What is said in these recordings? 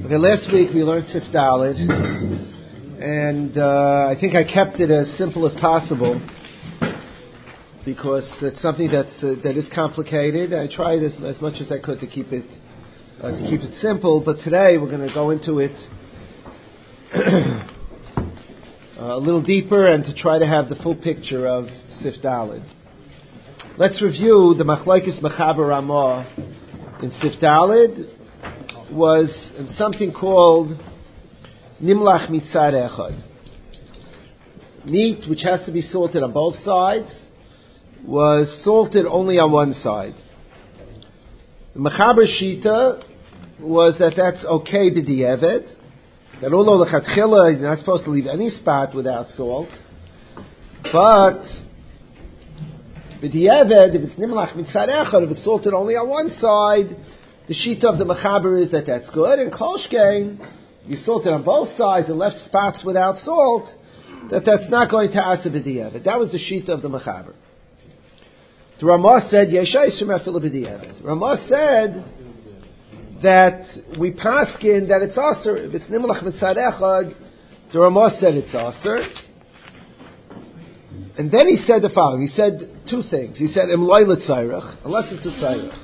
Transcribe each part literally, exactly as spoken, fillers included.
Okay, last week we learned Sif Daled, and uh, I think I kept it as simple as possible because it's something that's uh, that is complicated. I tried as, as much as I could to keep it uh, to keep it simple, but today we're going to go into it a little deeper and to try to have the full picture of Sif Daled. Let's review the Machlokes Mechaber Ramah in Sif Daled. Was something called Nimlach Mitzad Echad. Meat which has to be salted on both sides was salted only on one side. The Mechaber Shita was that that's okay b'di'evet, that although l'chatchila you're not supposed to leave any spot without salt, but b'di'evet, if it's Nimlach Mitzad Echad, if it's salted only on one side, the sheet of the Mechaber is that that's good, and Kolshkein, you salted on both sides and left spots without salt, that that's not going to asa b'di'evet. That was the sheet of the Mechaber. The Ramah said, Yeshai Shemafil b'di'evet. Ramah said that we paskin that it's aser. If it's Nimlach Mitzad Echad, the Ramah said it's aser. And then he said the following. He said two things. He said, Im loy l'tzayrach, unless it's a tzayrach.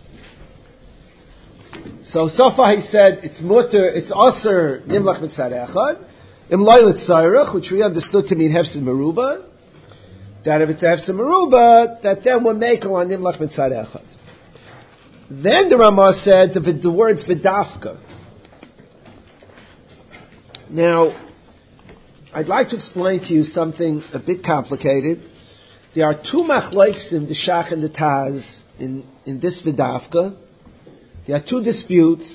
So, so far he said it's mutter, it's aser nimlach mitzad echad, im loy l'tzayrach, which we understood to mean hefsed meruba, that if it's hefsed meruba, that then we're making on nimlach mitzad echad. Then the Ramah said the, the words v'dafka. Now, I'd like to explain to you something a bit complicated. There are two machlokes in the Shach and the Taz in, in this v'dafka. There are two disputes.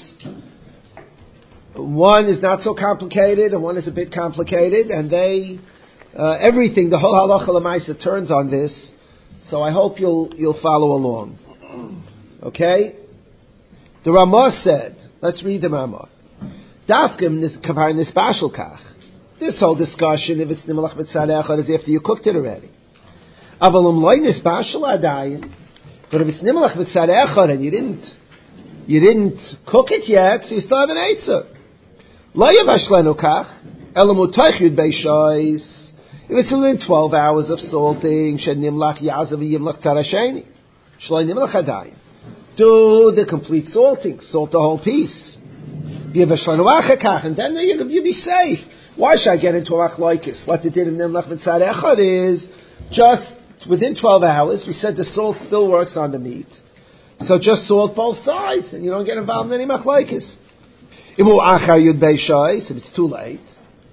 One is not so complicated, and one is a bit complicated, and they, uh, everything, the whole halacha l'maisa turns on this. So I hope you'll you'll follow along. Okay? The Ramah said, let's read the Ramah. Dafkim kavar nisbashel kach. This whole discussion, if it's nimlach mitzad echad, is after you cooked it already. Avalum loy nisbashel adayin. But if it's nimlach mitzad echad and you didn't You didn't cook it yet, so you still have an eitzah. Lo yavashlenu kach, ela mutaych yud beishois. If it's within twelve hours of salting, shed nimlach yazav yimlach tarasheni. Shloi nimlach adayim. Do the complete salting. Salt the whole piece. Yavashlenu achakach, and then you'll be safe. Why should I get into a machlokes? What the din of nimlach mitzad echad is, just within twelve hours, we said the salt still works on the meat. So just salt both sides, and you don't get involved in any machlokes. If it's too late,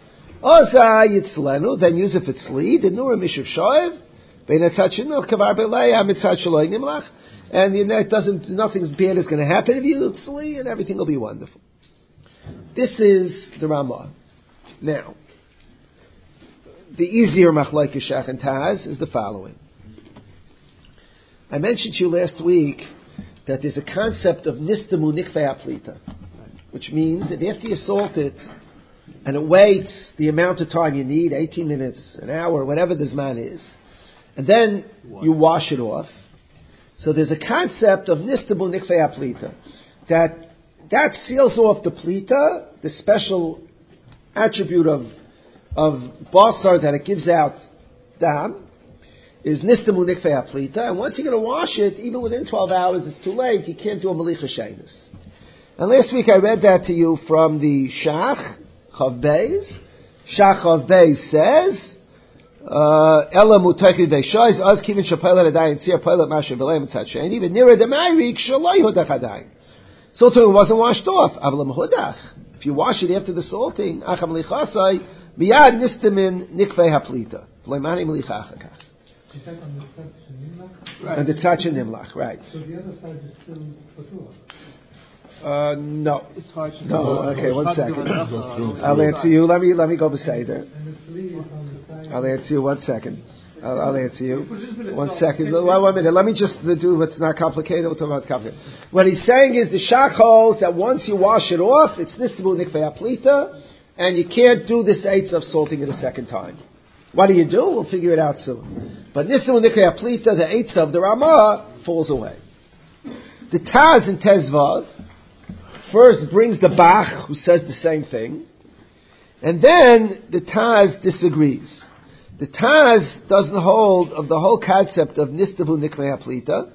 then use if it's lead, and you know, it doesn't, nothing bad is going to happen if you it's lead, and everything will be wonderful. This is the Ramah. Now, the easier machlokes Shach and Taz is the following. I mentioned to you last week that there's a concept of nistamu nikvei aplita, which means that after you salt it and it waits the amount of time you need, eighteen minutes, an hour, whatever the zman is, and then you wash it off. So there's a concept of nistamu nikvei aplita, that that seals off the plita, the special attribute of of basar that it gives out dam, is nistamu nikvei aplita, and once you're going to wash it, even within twelve hours, it's too late, you can't do a malicha shenis. And last week I read that to you from the Shach Chav Beis. Shach Chav Beis says, Ela mutaychid ve'shois, az kivin shapayla adayin, tzir payla masha v'leim tzad shein, even nearer the mayrik, shaloi hudach adayin. Salting wasn't washed off, avalam hudach. If you wash it after the salting, acham lichasai, miyad nistamin nikvei haplita. V'leimani malicha achakach. Right. And the touch and nimlach, right. So the other side is still patur. Uh, no. It's hard to No, okay, one second. I'll answer you. Let me, let me go beside it. I'll answer you one second. I'll, I'll answer you. One second. One, one minute. Let me just do what's not complicated. We'll talk about what's complicated. What he's saying is the Shach holds that once you wash it off, it's nistamu nikvei aplita, and you can't do this eighth of salting it a second time. What do you do? We'll figure it out soon. But nistamu nikvei aplita, the eighth of the Ramah, falls away. The Taz in Tezvav first brings the Bach, who says the same thing, and then the Taz disagrees. The Taz doesn't hold of the whole concept of Nistabu Nikmei Haplita.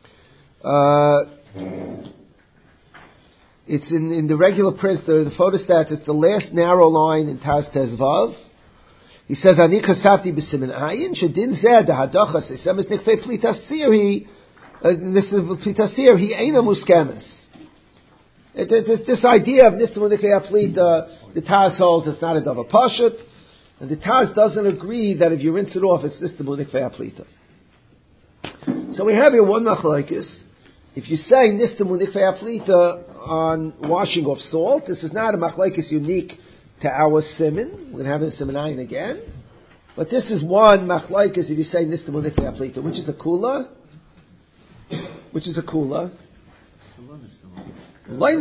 Uh, it's in, in the regular print, the, the photostats, it's the last narrow line in Taz Tezvav. He says, Ani kasafti b'simin ayin, shedin zeh dehadachas, esemes nikfei plitas siri, this is plitas siri, he eina muskemes. This, this idea of Nistabu Nikmei Haplita, the Taz holds it's not a Dava Pashut, and the Taz doesn't agree that if you rinse it off, it's Nistabu Nikmei Haplita. So we have here one machlokes. If you say Nistabu Nikmei Haplita on washing off salt, this is not a machlokes unique to our siman. We're going to have it in siman ayin again. But this is one machlokes if you say Nistabu Nikmei Haplita, which is a kula. Which is a kula. Right?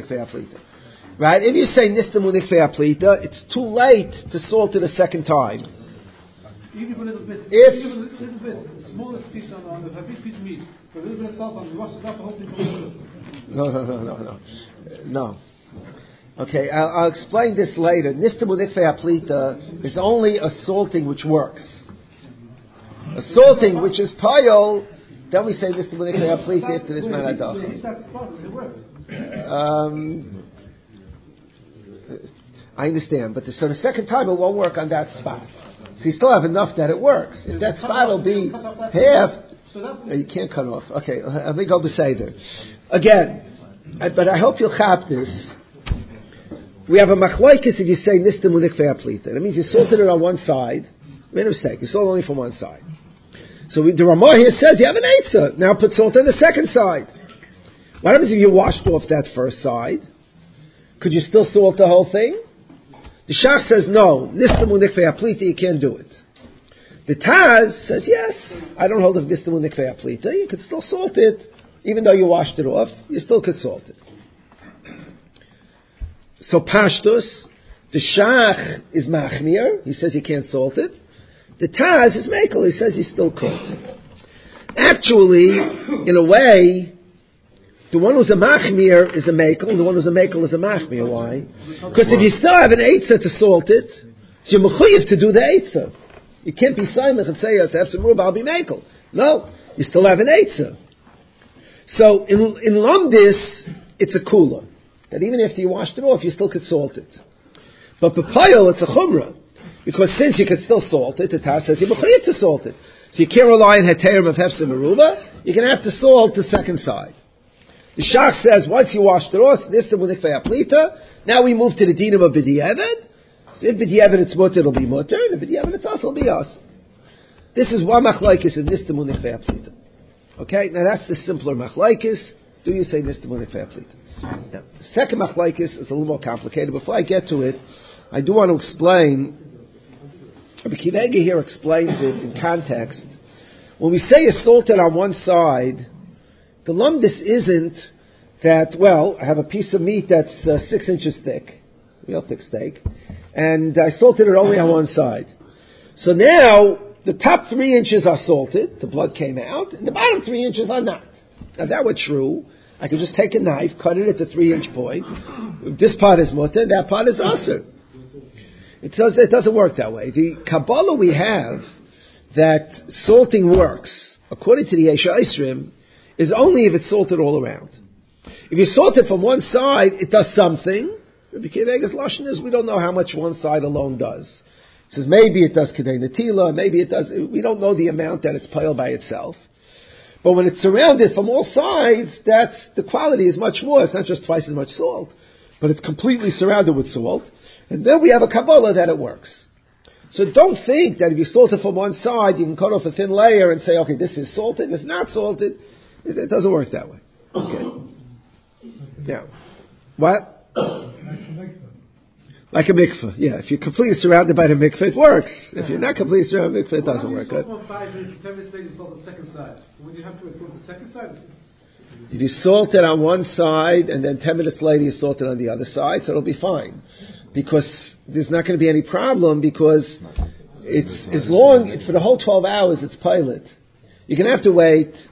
If you say Nistabu Nikmei Haplita, it's too late to salt it a second time. Even a little bit. If even a little bit, the smallest piece on, on a big piece of meat, but a little bit of salt on, you wash it up, the whole thing comes No, no, no, no, no. No. Okay, I'll, I'll explain this later. Nistabu Nikmei Haplita is only a salting which works. A salting which is payol, then we say Nistabu Nikmei Haplita to this man adach. It works. Um, I understand, but the, so the second time it won't work on that spot. So you still have enough that it works. If that spot will be half, no, you can't cut off. Okay, let me go beseder. Again, I, but I hope you'll chap this. We have a machlokes if you say Nistabu Nikmei Haplita. That means you salted it on one side. Made a mistake. You salted only from one side. So we, the Ramah here says you have an eitzah. Now put salt on the second side. What happens if you washed off that first side? Could you still salt the whole thing? The Shach says no. Nistabu Nikmei Haplita, you can't do it. The Taz says yes. I don't hold of Nistabu Nikmei Haplita. You could still salt it, even though you washed it off. You still could salt it. So Pashtus, the Shach is Machmir. He says you can't salt it. The Taz is Mekel. He says you still could. Actually, in a way, the one who's a machmir is a mekel, and the one who's a mekel is a machmir. Why? Because if you still have an eitzah to salt it, so you're mechuyev to do the eitzah. You can't be simach and say, to have some rub, I'll be mekel. No, you still have an eitzah. So in in Lumdis, it's a kula. That even after you washed it off, you still could salt it. But b'payil, it's a chumrah. Because since you could still salt it, the Taz says you're mechuyev to salt it. So you can't rely on heterim of hefsim meruba, you're going to have to salt the second side. The Shach says, once you washed it off, Nistabu Nikmei Haplita, now we move to the dinam of B'di'evet. So if B'di'evet it's mutter, it'll be mutter, and if B'di'evet it's us, it'll be us. This is one machlokes in Nistabu Nikmei Haplita. Okay, now that's the simpler machlokes. Do you say Nistabu Nikmei Haplita? Now, the second machlokes is a little more complicated. Before I get to it, I do want to explain, Rabbi Akiva Eiger here explains it in context. When we say it's salted on one side, the lumdis isn't that, well, I have a piece of meat that's uh, six inches thick, real thick steak, and I salted it only on one side. So now, the top three inches are salted, the blood came out, and the bottom three inches are not. Now, if that were true, I could just take a knife, cut it at the three inch point. This part is mutter, that part is aser. It, does, it doesn't work that way. The Kabbalah we have that salting works, according to the Yesha Isrim, is only if it's salted all around. If you salt it from one side, it does something. Rabbi Akiva Eiger's lashon is we don't know how much one side alone does. He says maybe it does kedei netila, maybe it does. We don't know the amount that it's piled by itself. But when it's surrounded from all sides, that's the quality is much more. It's not just twice as much salt, but it's completely surrounded with salt. And then we have a Kabbalah that it works. So don't think that if you salt it from one side, you can cut off a thin layer and say, okay, this is salted, this is not salted. It, it doesn't work that way. Okay. Yeah. What? Like a mikveh. Yeah. If you're completely surrounded by the mikveh, it works. If you're not completely surrounded by the mikveh, it doesn't work. Good. Five minutes, ten minutes later, you salt the second side. So when you have to wait for the second side? If you salt it on one side and then ten minutes later you salt it on the other side, so it'll be fine. Because there's not going to be any problem because it's as long, for the whole twelve hours it's pilot. You're going to have to wait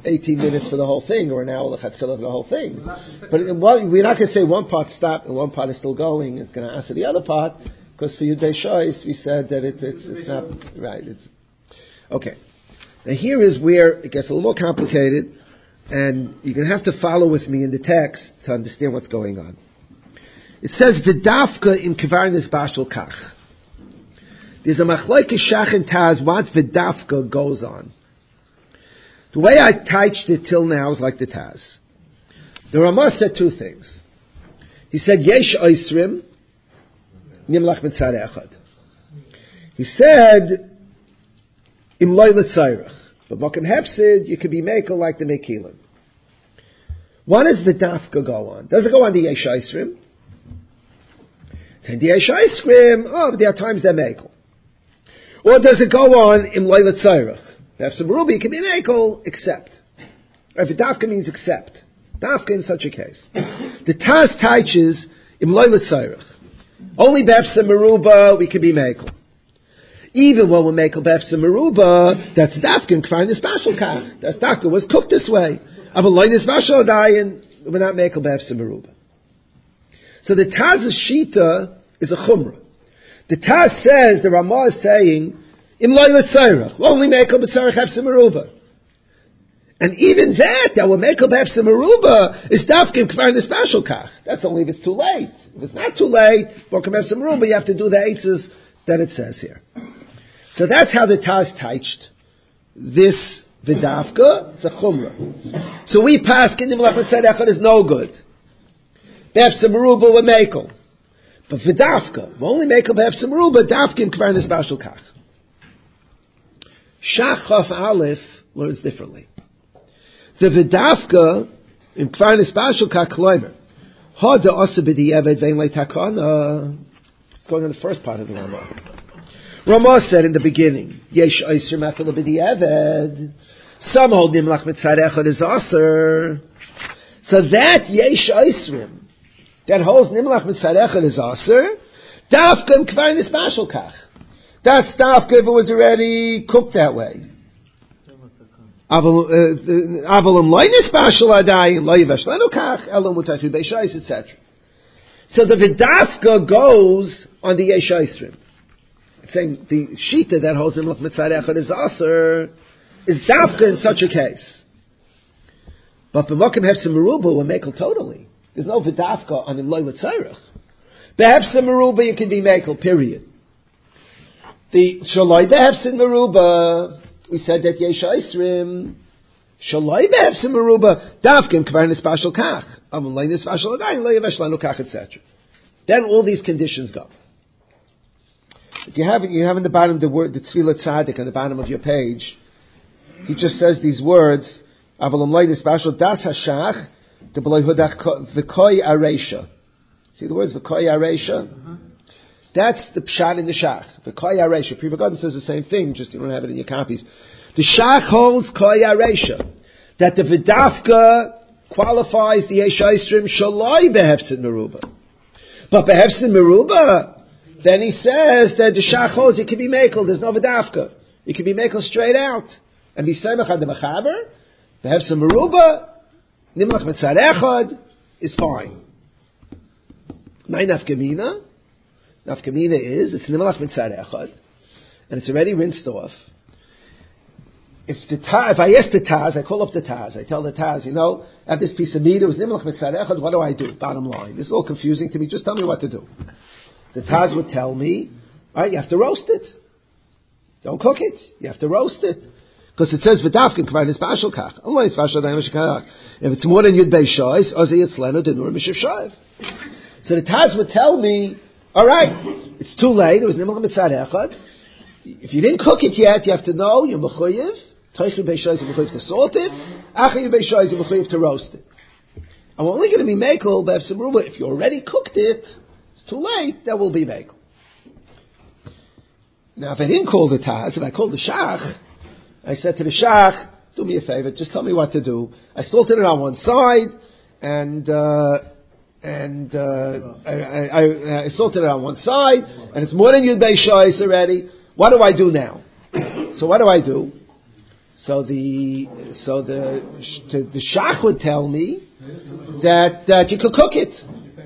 eighteen minutes for the whole thing, or an hour l'chatchila for the whole thing. But in one, we're not going to say one part stopped and one part is still going. It's going to answer the other part, because for Yudei Shois, we said that it's, it's, it's not, right. It's, okay. Now here is where it gets a little more complicated, and you're going to have to follow with me in the text to understand what's going on. It says, V'dafka in Kvarnis Bashal Kach. There's a machlokes Shach and Taz, what V'dafka goes on. The way I touched it till now is like the Taz. The Ramah said two things. He said, Yesh Oisrim, Nimlach Mitzad Echad. He said, Im Loy L'Tzayrach. But Mokem Hefsid, you could be Mekel like the Mekilim. What does the Dafka go on? Does it go on the Yesh Oisrim? And the Yesh Oisrim, oh, but there are times they're Mekel. Or does it go on Im Loy L'Tzayrach? If some Ruby can be Mekel, except. Or if a Dafka means except. Dafka in such a case. The Taz teaches Im Loy L'Tzayrach. Only Befsa Meruba we can be Mekel. Even when we Mekel Befsa Meruba, that's Dafka in Kvarnis Bashal Kach. That's Dafka was cooked this way. Of a Loinis Bashal Dayan, we're not Mekel Befsa Meruba. So the Taz's Shita is a Chumrah. The Taz says, the Ramah is saying, Im Loy L'Tzayrach, we'll only Mekel B'Tzarech Befsa Meruba. And even that, that will Mekel Befsa Meruba, is Dafka in Kvarnis Bashal Kach. That's only if it's too late. If it's not too late, Mokem Befsa Meruba, you have to do the eitzes that it says here. So that's how the Taz touched this V'dafka. It's a Chumrah. So we pass Kindim Lach Mitzad Echad is no good. Befsa Meruba we're Mekel. But V'dafka, we only Mekel Befsa Meruba, Dafka in Kvarnis Bashal Kach. Shach Chaf Aleph learns differently. The V'dafka in Kvarnis Bashal Kach Kloimer. Ha da Asa B'di'eved Vein Le Takana. It's going on the first part of the Ramah. Ramah said in the beginning, Yesh Oisrim Afil B'di'eved. Some hold Nimlach Mitzad Echad is Aser. So that Yesh Oisrim, that holds Nimlach Mitzad Echad is Aser, Dafka in Kvarnis Bashal Kach. That's Dafka if it was already cooked that way. Avalum Loinis Bashal Adayin, Lo Yivesh Lenu Kach, Elo Mutachu Beishais, et cetera. So the V'dafka goes on the Yesh Oisrim. Saying the Shita that holds Nimlach Mitzad Echad is Aser is Dafka in such a case. But B'mokem Hefsa Meruba will Mekel totally. There's no V'dafka on Im Loy L'Tzayrach. Behefsa Meruba you can be Mekel, period. The Shaloi Behefsa Meruba, we said that Yesh Oisrim, Shaloi Behefsa Meruba, Dafka in Kvarnis Bashal Kach, Amon Loinis Bashal Adayin, Lo Yivesh Lenu Kach, et cetera. Then all these conditions go. If you have, you have in the bottom the word, the Tzvilah Tzadik on the bottom of your page, he just says these words, Avalom Loinis Bashal Das Hashach, the B'loi Hudach V'koi Aresha. See the words V'koi Aresha? Uh-huh. That's the Pshat in the Shach. V'koi Aresha. Pri Megadim says the same thing, just you don't have it in your copies. The Shach holds Koi Aresha. That the V'dafka qualifies the Yesh Oisrim Shaloi Behefsid Meruba. But Behefsid Meruba, then he says that the Shach holds it can be Mekel, there's no V'dafka. It can be Mekel straight out. And be Semech ad the Mechaber, Behefsid Meruba, Nimlach Mitzad Echad is fine. My nafkamina, nafkamina is it's Nimlach Mitzad Echad, and it's already rinsed off. If the Taz, if I ask the Taz, I call up the Taz. I tell the Taz, you know, I have this piece of meat. It was Nimlach Mitzad Echad. What do I do? Bottom line, this is all confusing to me. Just tell me what to do. The Taz would tell me, all right, you have to roast it. Don't cook it. You have to roast it. Because it says v'dafkin kvarnis bashal kach. If it's more than yud beishois, ozi yitzlenu denur mishiv shav. So the Taz would tell me, all right, it's too late. It was nimach mitzad echad. If you didn't cook it yet, you have to know you're mechuyev. Teichel beishois you're mechuyev to salt it. Achar yud beishois you're mechuyev to roast it. I'm only going to be mekel b'efsim ruba if you already cooked it. It's too late. That will be mekel. Now, if I didn't call the Taz, if I called the Shach, I said to the Shach, do me a favor, just tell me what to do. I salted it on one side, and uh, and uh, I, I, I salted it on one side, and it's more than Yud Beis Shois already. What do I do now? So what do I do? So the so the the, the shach would tell me that that you could cook it.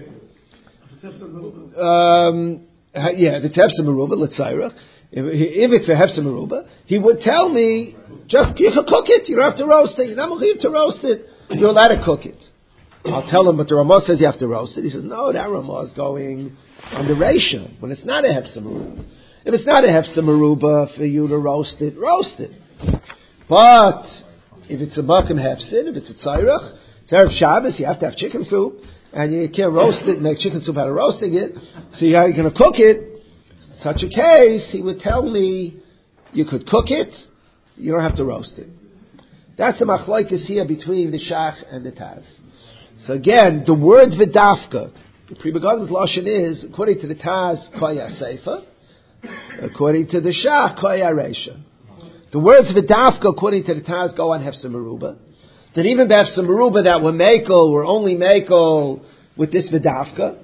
Um, yeah, if it's hefsem meruba, l'tzairach. If, if it's a hefsem meruba, he would tell me just you could cook it. You don't have to roast it. You're not mechuyev to roast it. You're allowed to cook it. I'll tell him, but the Ramah says you have to roast it. He says, no, that Ramah is going on the ratio when it's not a hefsem meruba. If it's not a hefsem meruba for you to roast it, roast it. But if it's a makom hefsid, if it's a tzairach, it's Erev Shabbos, you have to have chicken soup, and you can't roast it and make chicken soup out of roasting it, so you're going to cook it. In such a case, he would tell me you could cook it, you don't have to roast it. That's the machlokes here between the shach and the taz. So again, the word v'dafka, the Pri Megadim's lashon is, according to the taz, koya seifa, according to the shach, koya reisha. The words v'dafka, according to the taz, go on hefsem meruba. That even hefsem meruba that were makel, were only makel with this v'dafka.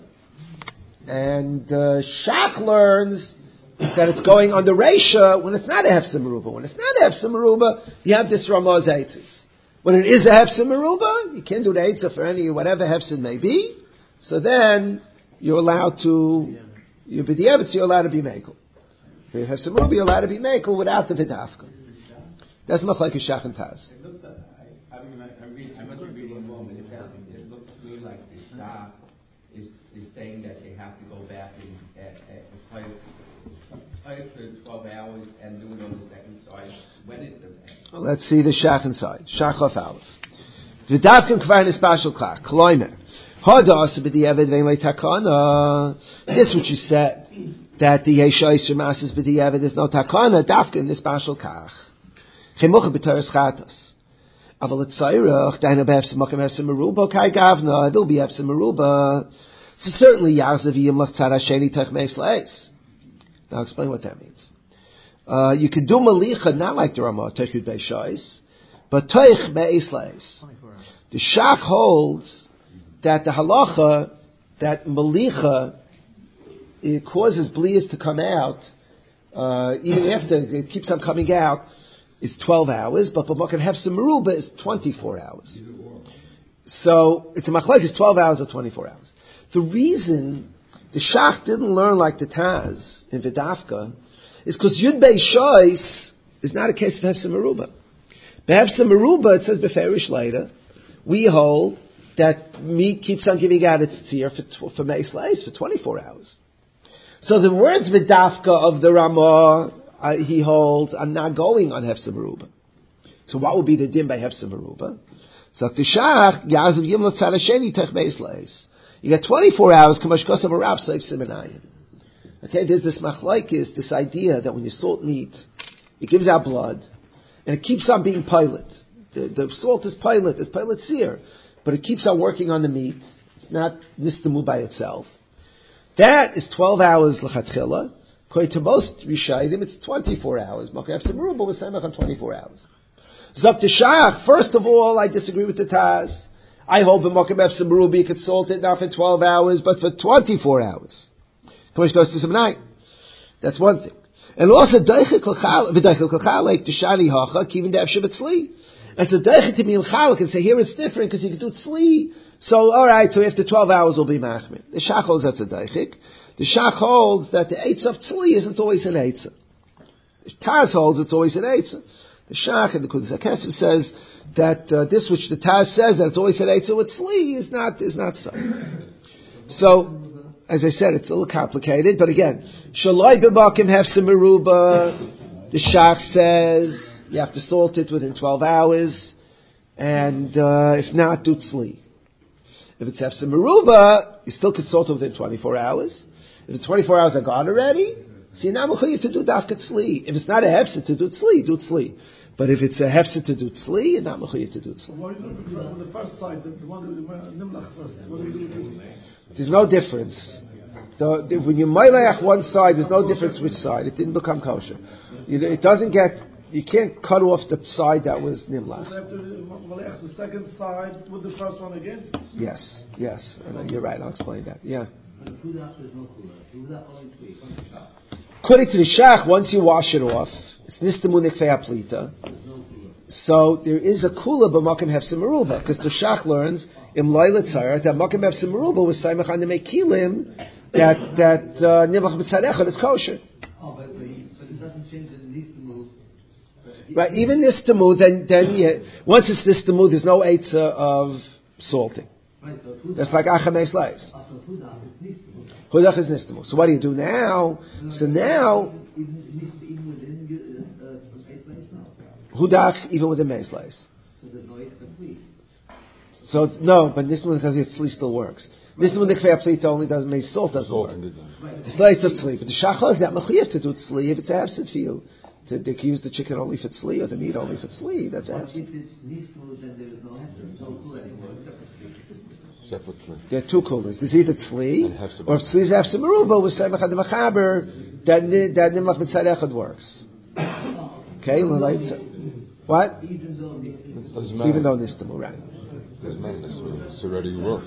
And uh, shach learns that it's going on the reisha when it's not a hefsem meruba. When it's not a hefsem meruba, you have this ramaz eitzis. When it is a hefsem meruba, you can't do the eitzah for any, whatever hefsem may be. So then, you're allowed to, you're b'di'evet, you're allowed to be makel. If you have some meruba, you're allowed to be makel without the v'dafka. That's machlokes shach and taz. It looks like, I, I, mean, I, read, I must be reading wrong, but it, sounds, it looks to me like the shach is, is saying that they have to go back and at, at, play, play for twelve hours and do it on the second side. When is the well, let's see the shach inside. Shach of aleph. V'dafka kvar nispashel klach. Kloimer. Hadas b'di'evet ve'en le'takana. This what you said, that the Yeshayis Shemasas b'di'evet, there's no takana, dafka in this bashal kach. Chemucha b'teres chatas. Aval etzayrach, daina b'hefsim makom hefsim meruba, kai gavna, there'll be hefsim meruba. So certainly, Yazav yim lach tzad hasheni tech meis leis. Now I'll explain what that means. Uh, you could do malicha, not like the Ramah, techud be'shayis, but teich meis leis. The Shach holds that the halacha, that malicha, it causes blias to come out, uh, even after it keeps on coming out, is twelve hours, but b'makom hefsem meruba is twenty-four hours. So, it's a machlokes, twelve hours or twenty-four hours. The reason the Shach didn't learn like the Taz in V'dafka is because Yud Bei Shois is not a case of hefsem meruba. B'hefsem meruba, it says beferish later, we hold that meat keeps on giving out its tzir for, for meis leis, for twenty-four hours. So the words v'dafka of the Ramah, uh, he holds, are not going on hefsem meruba. So what would be the din by hefsem meruba? So the shach, yazav yim l'tzad hasheni tech meis leis. You got twenty-four hours, kamash kosav arav seif simenayin. Okay, there's this machlokes, this idea that when you salt meat, it gives out blood, and it keeps on being pilot. The, the salt is pilot, it's pilot sear, but it keeps on working on the meat. It's not nistamu by itself. That is twelve hours l'chatchila. According to most Rishayim, it's twenty-four hours. Makaf Semeruba was saying on twenty-four hours. Zok Shach, first of all, I disagree with the Taz. I hold the Makaf Semeruba you could salt it not for twelve hours, but for twenty-four hours. Push goes to some night. That's one thing. And also, Deichel Kachal, like the Shani Hacha, Kivin Dev Shabbatzli. And so Deichel to be Chal can say, here it's different because you can do Tzli. So, alright, so after twelve hours will be Machmir. The Shach holds that's a Deichik. The Shach holds that the Eitz of Tzli isn't always an Eitz. The Taz holds it's always an Eitz. The Shach and the Kudus HaKesef says that uh, this which the Taz says that it's always an Eitz with Tzli is not, is not so. So, as I said, it's a little complicated, but again, Shaloi b'makim hefsem meruba, the Shach says you have to salt it within twelve hours, and uh, if not, do tzli. If it's hefsem meruba, you still can salt it within twenty-four hours. If the twenty-four hours are gone already, so you're not mechuyev to do dafka tzli. If it's not a hefsem to do tzli, do tzli. But if it's a hefsem to do tzli, you're not mechuyev to do tzli. Why do you do on the first side, the, the one with the nimlach first? What do you do? There's no difference. The, the, when you maileach one side, there's no difference which side. It didn't become kosher. You, it doesn't get, you can't cut off the side that was nimlach. So after maileach the second side with the first one again? Yes, yes. And you're right, I'll explain that. Yeah. According to the Shach, once you wash it off, it's nistamu nekfei plita. So there is a kula b'makom hefsim meruba, because the Shach learns im loyla tzara that makom hefsim meruba was saimach on the mekilim that that nimlach b'tzarechad is kosher. Oh, but, but, he, but it doesn't change that it needs to move. Right, even this to move, then then yeah, once it's this to move, there's no eitzah of salting. Right, so hudach, that's like achameis leis. So hudach is needs to move. Hudach is nistimu. So what do you do now? No, So now even, it needs to even within uh, uh, eight lays now. hudach even with the meis leis. So there's no eight complete. So no, but nistimu tzli still works. Nistimu nikvei plita only does meis salt doesn't work. It's lights of tzli, but the shachar is not mechuyev to do tzli if it's a hefsid for you. To, they can use the chicken only for tzli or the meat only for tzli. That's a But hefsid. if it's needs to move, then there is no hefsid, no clue anymore except for Separate tzli. There are two coolers. There's either tzli And hefsid. or if tzli is hefsid meruba with semach ad machaber that ni- that nimlach mitzad echad works. Okay, well, like, what? even though it's Doesn't matter. Even though nistimu, right? Doesn't matter. It's, it's already worked.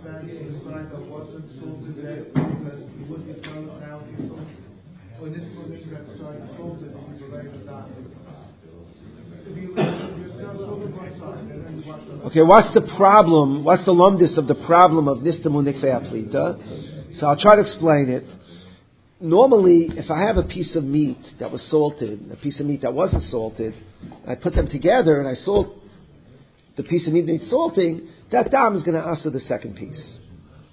Okay, what's the problem? What's the lumdis of the problem of nistimu nikvei aplita? So I'll try to explain it. Normally, if I have a piece of meat that was salted, and a piece of meat that wasn't salted, I put them together and I salt the piece of meat that needs salting, that dam is going to answer the second piece.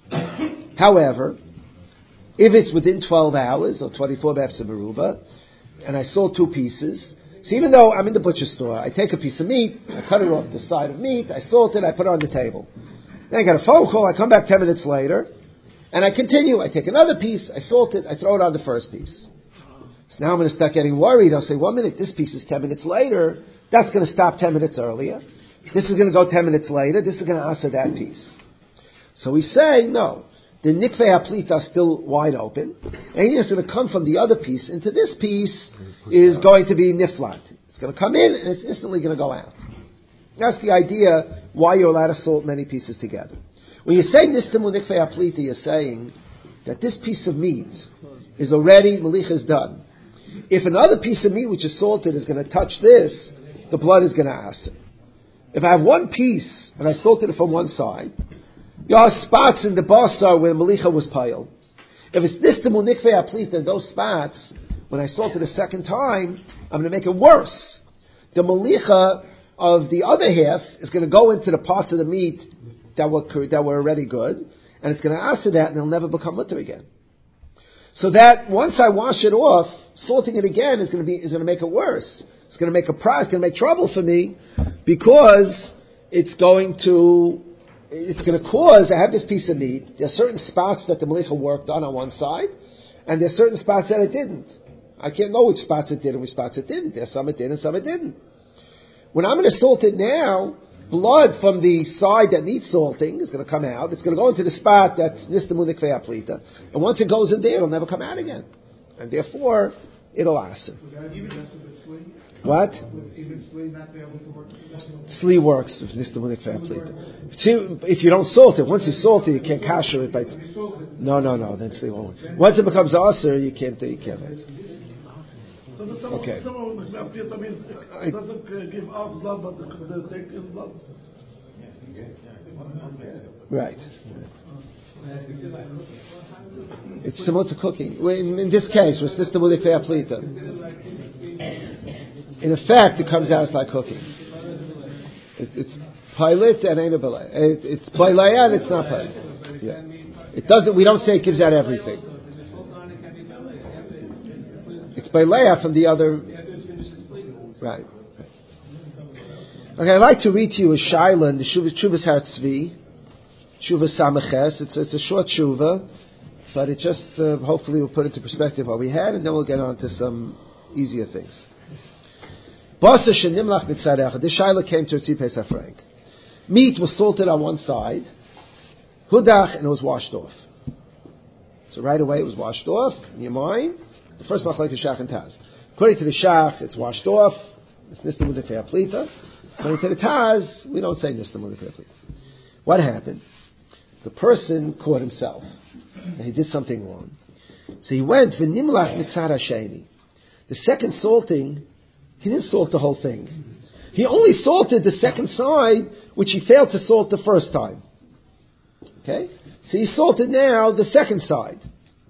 However, if it's within twelve hours or twenty-four b'efsa meruba, and I salt two pieces, so even though I'm in the butcher store, I take a piece of meat, I cut it off the side of meat, I salt it, I put it on the table. Then I get a phone call, I come back ten minutes later, and I continue. I take another piece, I salt it, I throw it on the first piece. So now I'm going to start getting worried. I'll say, one minute, this piece is ten minutes later. That's going to stop ten minutes earlier. This is going to go ten minutes later. This is going to answer that piece. So we say, no. The nikvei aplita is still wide open. And it's going to come from the other piece into this piece is going to be niflat. It's going to come in and it's instantly going to go out. That's the idea why you're allowed to salt many pieces together. When you say nistimu nikvei aplita, you're saying that this piece of meat is already, malicha is done. If another piece of meat which is salted is going to touch this, the blood is going to ask it. If I have one piece and I salted it from one side, there are spots in the basar where malicha was piled. If it's nistimu nikvei aplita, those spots, when I salted a second time, I'm going to make it worse. The malicha of the other half is going to go into the parts of the meat that were that were already good, and it's going to answer that, and it'll never become mutter again. So that once I wash it off, salting it again is going to be is going to make it worse. It's going to make a price, it's going to make trouble for me, because it's going to it's going to cause. I have this piece of meat. There are certain spots that the malicha worked on on one side, and there are certain spots that it didn't. I can't know which spots it did and which spots it didn't. There's some it did and some it didn't. When I'm going to salt it now, blood from the side that needs salting is going to come out. It's going to go into the spot that's nistimu nikvei aplita, and once it goes in there, it'll never come out again, and therefore it'll answer. What? Sli works if nistimu nikvei aplita. If you don't salt it, once you salt it, you can't kasher it. By no, no, no. Then sli won't work. Once it becomes aser, you can't. You can't. So the some Okay. some of the I mean, it doesn't uh, give out blood, but the, the take in blood. Right. It's similar to cooking. In, in this case, was this the nikvei aplita? In effect, it comes out like cooking. It, it's pilot and ain't a belay. It, it's pilaya and it's not pilot. Yeah. It doesn't. We don't say it gives out everything. It's pilaya from the other. Right. Okay, I'd like to read to you a shaila in the Shuvas Har Tzvi, Shuvas Samaches. It's it's a short shuva, but it just uh, hopefully will put into perspective what we had, and then we'll get on to some easier things. Basa shenimlach mitzarecha. This shaila came to Tzvi Pesach Frank. Meat was salted on one side, hudach, and it was washed off. So right away it was washed off. In your mind, the first machlek is shach and taz. According to the shach, it's washed off. It's nistimu nikvei aplita. According to the taz, we don't say nistimu nikvei aplita. What happened? The person caught himself, and he did something wrong. So he went v'nimlach mitzad hasheni. The second salting, he didn't salt the whole thing. He only salted the second side, which he failed to salt the first time. Okay? So he salted now the second side.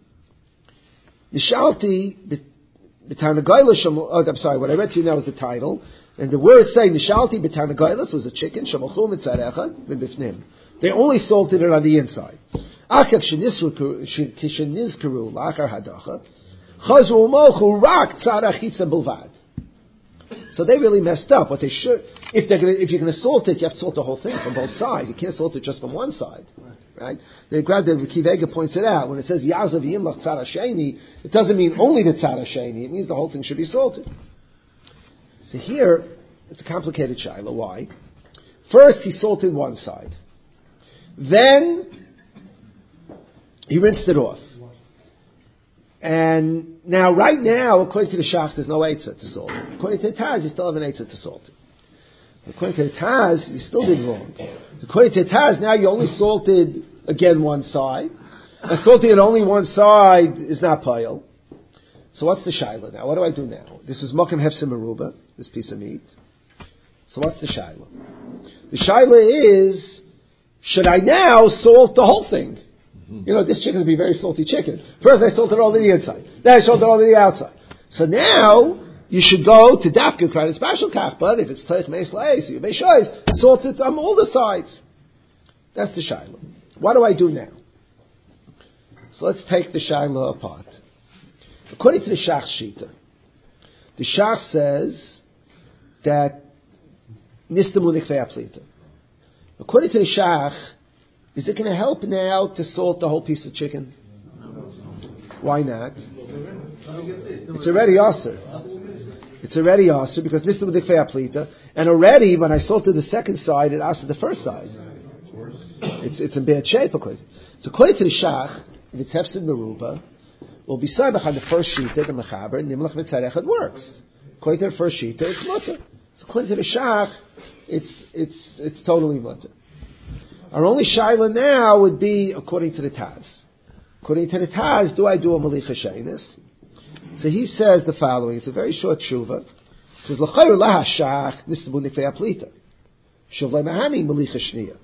Nishalti, oh, I'm sorry, what I read to you now is the title. And the words say, Nishalti b'tarnagaylas was a chicken, shamalchum etzarecha, v'bifnim. They only salted it on the inside. Achak shenizkaru lachar hadacha, chazru mochu rak tzarachitza bulvad. So they really messed up. What they should, if they're gonna, if you're going to salt it, you have to salt the whole thing from both sides. You can't salt it just from one side, right? They grabbed it. Kivega points it out when it says Yazav Yimlach Tzara Sheni. It doesn't mean only the Tzara Sheni. It means the whole thing should be salted. So here it's a complicated shaila. Why? First he salted one side, then he rinsed it off. And now, right now, according to the Shach, there's no eitzah to salt it. According to the Taz, you still have an eitzah to salt it. According to the Taz, you still did wrong. According to the Taz, now you only salted, again, one side. And salting it only one side is not payil. So what's the shaila now? What do I do now? This is Mokem Hefsim Meruba, this piece of meat. So what's the shaila? The shaila is, should I now salt the whole thing? You know, this chicken would be a very salty chicken. First I salted it all to the inside. Then I salted it all to the outside. So now, you should go to Dafka, try the special kach, but if it's Teich Meis La'es, you may shows, salt it on all the sides. That's the Shiloh. What do I do now? So let's take the Shiloh apart. According to the Shach Shita, the Shach says that Nistamu Nikvei Aplita. According to the Shach, is it going to help now to salt the whole piece of chicken? Why not? It's already aser. It's already aser because this is the dikvei aplita, and already when I salted the second side, it asked the first side. It's it's in bad shape according. So according to the Shach, if it's hefsid meruba, will be sabach on the first sheeta, the mechaber, nimlach mitzarech, it works. According to the first sheeta, it's mutter. So according to the Shach, it's it's it's totally mutter. Our only shaila now would be according to the Taz. According to the Taz, do I do a malicha sheinis? So he says the following. It's a very short tshuva. It says, L'chayr laha shach nistabu nikvei aplita. Shavlei mahami malicha shniya.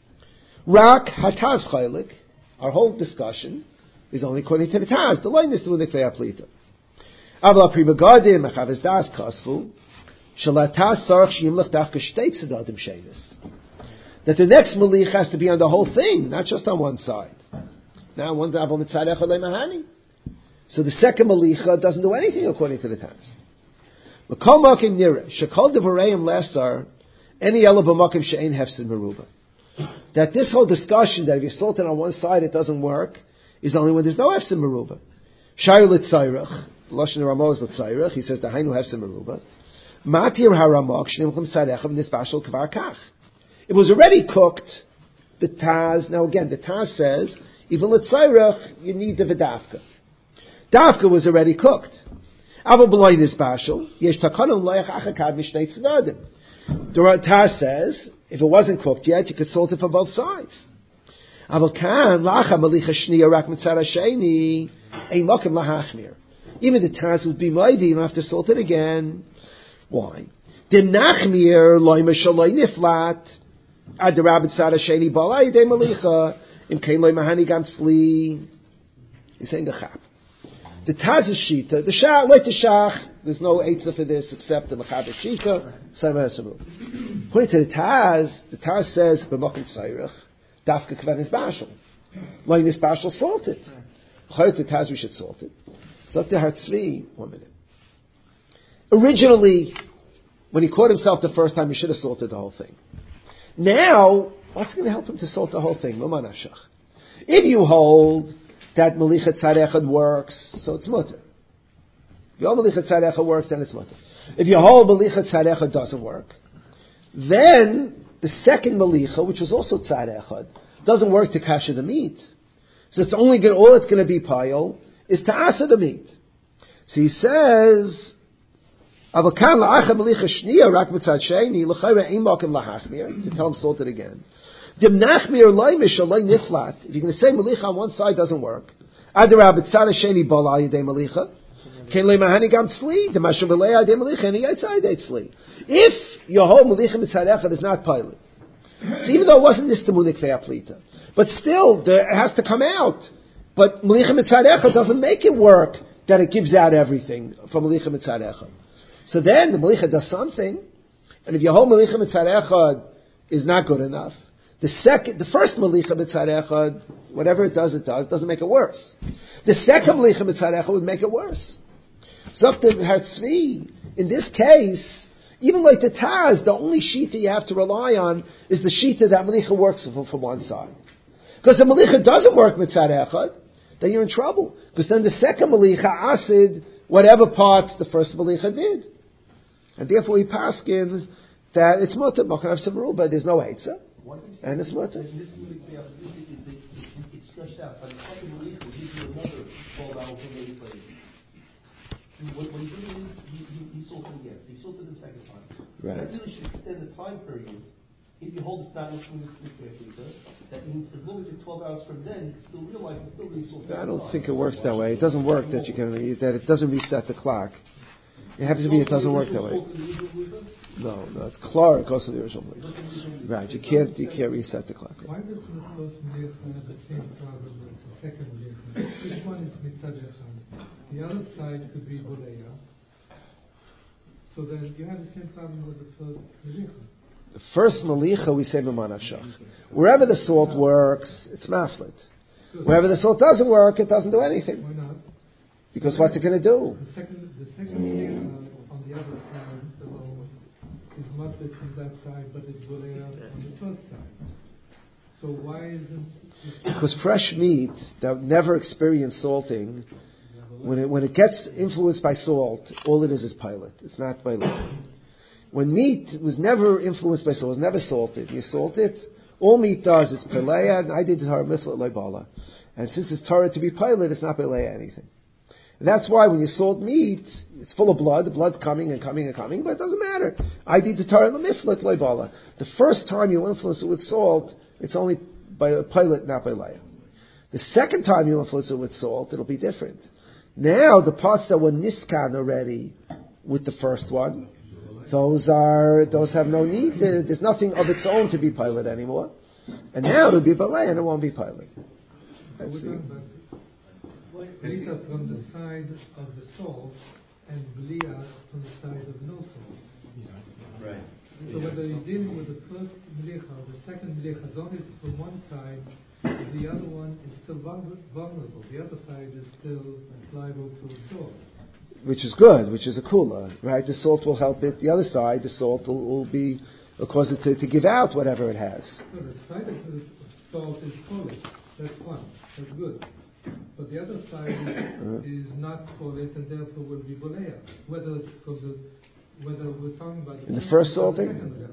Rak hataz chaylik. Our whole discussion is only according to the Taz. The line nistabu nikvei aplita. Avla pribagardim achavis das kasfu. Shalataz sarach shiyimlach dafka shteit sedadim sheinis. That the next malich has to be on the whole thing, not just on one side. Now, one's avol mitzarecha le'mahani. So the second malicha doesn't do anything according to the Taz. L'kol makim nira shekol devareim lesar any ela b'makim she'ein hefsid meruba. That this whole discussion that if you salt it on one side it doesn't work is only when there's no hefsid meruba. Shayr l'tzayrach lashon Ramah is l'tzayrach. He says dahainu hefsid meruba. Matir haramak shnimchim sarecha v'nisbashal kvar kach. It was already cooked. The Taz, now again, the Taz says, even l'tzayrach, you need the v'dafka. Dafka was already cooked. Aval b'loy nisbashal, yesh takanun loyach achakad mishnei tzadadim. The Taz says, if it wasn't cooked yet, you could salt it from both sides. Aval kan, lacha malicha shniya rak mitzara sheni, ein mokim lahachmir. Even the Taz would be mighty, you don't have to salt it again. Why? Dim nachmir loy mishaloi niflat, Ad the rabbit sada sheni balai de malicha im kein loy mahani gam tzli. He's saying the chap. The Taz is shita. The shach, like the shach, there's no eitzah for this except the mechaber shita. Sama esamu. According to the Taz, the Taz says b'mokim tzayrich dafka kvan is bashal. Loy nis bashal salted. According to the Taz, we should salt it. So up to Hartzvi, one minute. Originally, when he caught himself the first time, he should have salted the whole thing. Now, what's going to help him to salt the whole thing? If you hold that Malichat Tzarechad works, so it's mutter. If you hold Malichat Tzarechad works, then it's mutter. If you hold Malichat Tzarechad doesn't work, then the second Malicha, which was also Tzarechad, doesn't work to kasha the meat. So it's only going, all it's going to be payil is to asa the meat. So he says, to tell him salt it again. If you're going to say malicha on one side doesn't work, If your whole Melicha Mitzad Echad is not pilot, so even though it wasn't Nistamunik Ve'aplita, but still there, it has to come out. But Melicha Mitzad Echad doesn't make it work that it gives out everything from Melicha Mitzad Echad. So then the Melicha does something, and if your whole Melicha Mitzad Echad is not good enough, the second, the first Melicha Mitzad Echad, whatever it does, it does, doesn't make it worse. The second Melicha Mitzad Echad would make it worse. So the Hartzvi, in this case, even like the Taz, the only shita you have to rely on is the shita that Melicha works from, from one side. Because the Melicha doesn't work Mitzad Echad, then you're in trouble. Because then the second Melicha asid whatever parts the first Melicha did. And therefore he paskins that it's mutter, Makav Samru, but there's no Eitzah. And it's mutter. It's stretched out, but the second Melicha gives you another twelve hour per day play. What, what he did is, he, he, he salted again. So he salted the second time. Right. That really should extend the time period. If you hold the status from this nuclear, that means as long as it's twelve hours from then, you can still realize it's still being salted. I don't think it works that way. It doesn't work that you can, that it doesn't reset the clock. It happens to be it doesn't work that way. No, no, it's clear it goes to the original Melicha. Right, you can't, you can't reset the clock. Why does the first Melicha have the same problem as the second Melicha? This one is Mitzad Echad. The other side could be Boleya. So then you have the same problem with the first Melicha. The first Melicha we say B'man Avshach. Wherever the salt works, it's maflit. Wherever the salt doesn't work, it doesn't do anything. Why not? Because what's it going to do? The second, the second Melicha on the other side alone is maflit from that side, but it's Boleya on the first side. So why isn't... Because fresh meat that never experienced salting, when it when it gets influenced by salt, all it is is pilot. It's not by liquid. When meat was never influenced by salt, it was never salted. You salt it, all meat does is pelea, and I did Torah miflat loibala. And since it's Torah to be pilot, it's not pelea anything. And that's why when you salt meat, it's full of blood, the blood's coming and coming and coming, but it doesn't matter. I did the Torah miflat loibala. The first time you influence it with salt, it's only by a pilot, not by leia. The second time you influence it with salt, it'll be different. Now, the parts that were niskan already with the first one, those are, those have no need. There's nothing of its own to be pilot anymore. And now it'll be balay and it won't be pilot. Let's see. Blita from the side of the salt and Blia from the side of no salt. Right. So whether you're dealing with the first Melicha or the second Melicha, as long as it's from one side, the other one is still vulnerable. The other side is still liable to absorb. Which is good, which is a kula, right? The salt will help it. The other side, the salt will, will be, will cause it to, to give out whatever it has. So the side of the salt is polished. That's fine. That's good. But the other side is, uh-huh. is not polished and therefore will be bolea. Whether it's because of, whether we're talking about the, in the first salting? The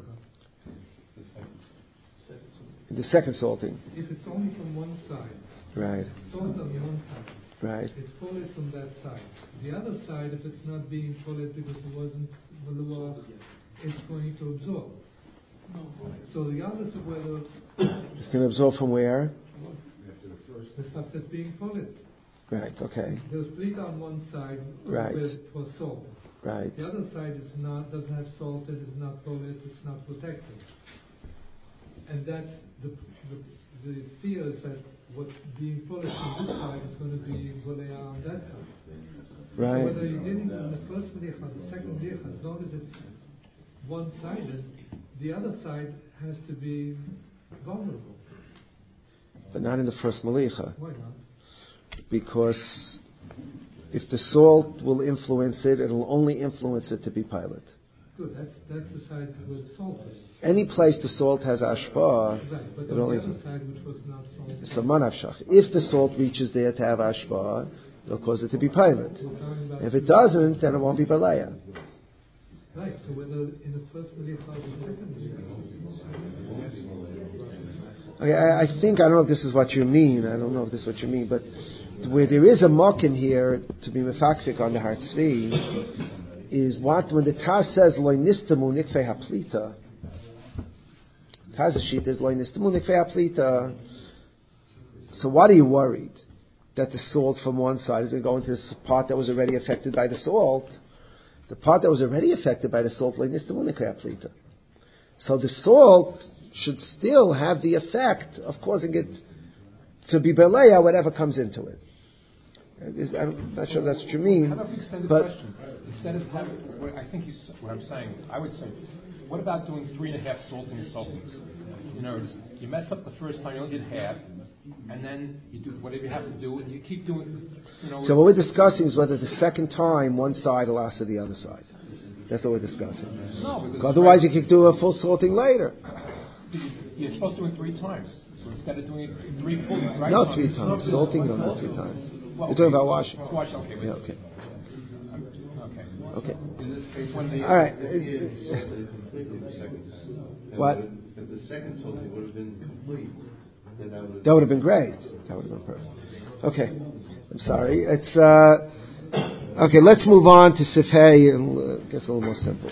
in the second salting. If it's only from one side. Right. Salt on the one side. Right. It's polished from that side. The other side, if it's not being polished because it wasn't veluah, it's going to absorb. So regardless of whether it's going to absorb from where? The stuff that's being polished. Right. Okay. There's bleed on one side right. with for salt. Right. The other side is not doesn't have salt. It is not polished. It's not protected. And that's the the, the fear is that what's being polished on this side is going to be volea on that side. Right. So whether you're dealing with the first melicha or the second melicha, as long as it's one-sided, the other side has to be vulnerable. But not in the first melicha. Why not? Because if the salt will influence it, it'll only influence it to be pilot. Good. That's that's the side where the salt is. Any place the salt has ashpa, right, but it on only the other side, which was not salt. So manavshach. If the salt reaches there to have ashpa, it'll cause it to be pilot. If it doesn't, then it won't be balaya. Right. So whether in the first melicha or the second melicha. Okay, I, I think I don't know if this is what you mean. I don't know if this is what you mean, but where there is a mokin here to be mefaktik on the Hartzvi is what when the Taz says loy nistamu nikfei haplita. Taz sheet is loy nistamu nikfei haplita. So what are you worried? that the salt from one side is going to go into this part that was already affected by the salt. The part that was already affected by the salt, so the salt should still have the effect of causing it to be Beleya, whatever comes into it. I'm not sure that's what you mean. How about if you extend the but question? Instead of having, what I think you, what I'm saying, I would say, what about doing three and a half salting saltings? You know, you mess up the first time, you only get half, and then you do whatever you have to do, and you keep doing, you know. So what we're discussing is whether the second time one side will last to the other side. That's what we're discussing. No, because otherwise you could do a full salting later. You're supposed to do it three times. So instead of doing it three full, right? Not three times. Salting, no, not three times. Well, You're talking about washing. Washing, okay. Yeah, okay. Okay. Okay. In this case, when the all right. What? If the second salting would have been complete, then that would have, that would have been great. That would have been perfect. Okay. I'm sorry. It's uh, okay. Let's move on to Sif Hey, and uh, it gets a little more simple.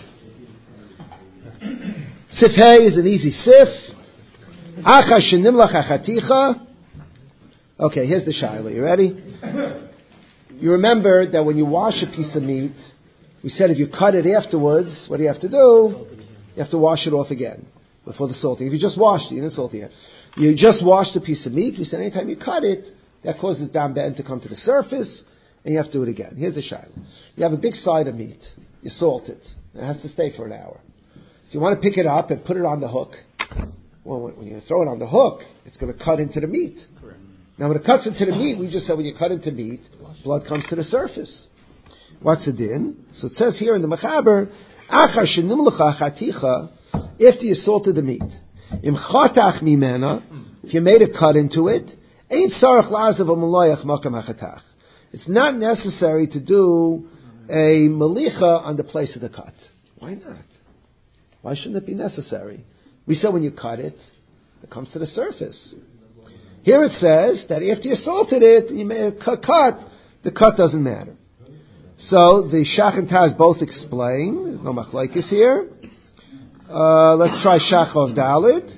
Sif Hey is an easy Sif. Acha shenimlach achaticha. Okay, here's the shaila. You ready? You remember that when you wash a piece of meat, we said if you cut it afterwards, what do you have to do? You have to wash it off again before the salting. If you just washed it, you didn't salt it yet. You just washed a piece of meat. We said anytime you cut it, that causes dam be'en to come to the surface, and you have to do it again. Here's the shaila. You have a big side of meat. You salt it. It has to stay for an hour. If you want to pick it up and put it on the hook, well, when you throw it on the hook, it's going to cut into the meat. Correct. Now, when it cuts into the meat, we just said when you cut into meat, blood comes to the surface. What's it in? So it says here in the Mechaber, Achar shenimlecha chaticha, after you salted the meat, im chatach mimena, if you made a cut into it, ain't sarach lazav amulayach makam hachatach. It's not necessary to do a malicha on the place of the cut. Why not? Why shouldn't it be necessary? We said when you cut it, it comes to the surface. Here it says that after you salted it, you made a cut, the cut doesn't matter. So the Shach and Taz both explain. There's no machlokes here. Uh, let's try Shach of Dalit.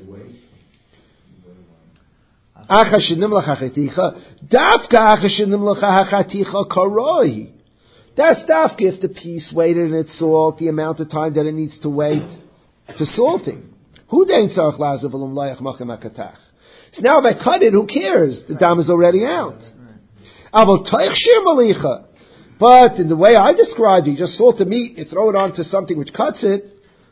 Acha shenimlach hachaticha. Dafka acha shenimlach hachaticha karoi. That's dafka if the piece waited in its salt the amount of time that it needs to wait for salting. Who dein sarach lazav v'lum layach machem hakatach. So now if I cut it, who cares? The dam is already out. Aval toich shir malicha. But in the way I described it, you just salt the meat, you throw it onto something which cuts it.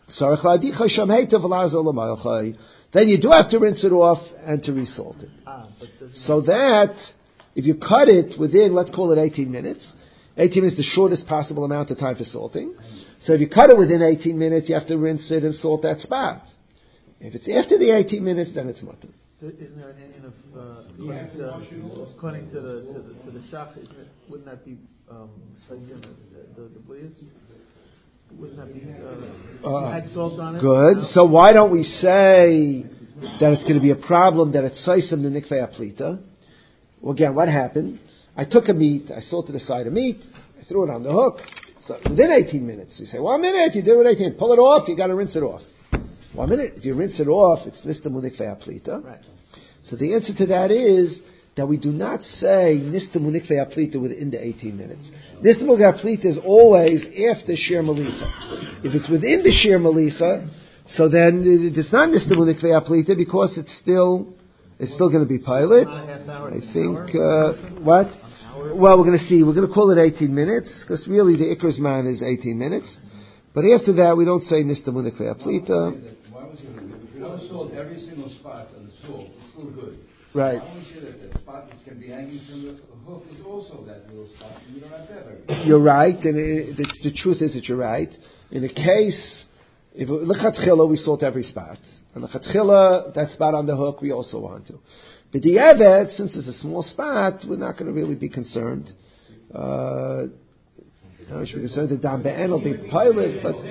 Then you do have to rinse it off and to resalt it. Ah, so that if you cut it within, let's call it eighteen minutes. eighteen minutes is the shortest possible amount of time for salting. So if you cut it within eighteen minutes, you have to rinse it and salt that spot. If it's after the eighteen minutes, then it's mutter. Isn't there an Indian of uh, according, to, according to the to the to the shach? Wouldn't that be um, the the, the blias? Wouldn't that be uh, uh, had salt on it? Good. No? So why don't we say that it's going to be a problem that it's seisem the nikvei aplita? Well, again, what happened? I took a meat, I salted a side of meat, I threw it on the hook. So within eighteen minutes, you say, one minute, you do it eighteen, pull it off, you got to rinse it off. One minute, if you rinse it off, it's nistam unikvei aplita. Right. So the answer to that is that we do not say nistam unikvei aplita within the eighteen minutes. Nistam unikvei aplita is always after shir malicha. If it's within the shir malicha, so then it's not nistam unikvei aplita because it's still it's still going to be pilot. I think uh, what? Well, we're going to see. We're going to call it eighteen minutes because really the ikras man is eighteen minutes. But after that, we don't say nistam unikvei aplita. If you don't salt every single spot on the salt, it's still good. Right. I want you that the spot that can be hanging from the hook is also that little spot, and you don't have that. You're right, and it, the, the truth is that you're right. In a case, if lechatchila we salt every spot, and lechatchila that spot on the hook we also want to. But the evet, since it's a small spot, we're not going to really be concerned. Uh, I should be concerned that dam be'en will be pilot, but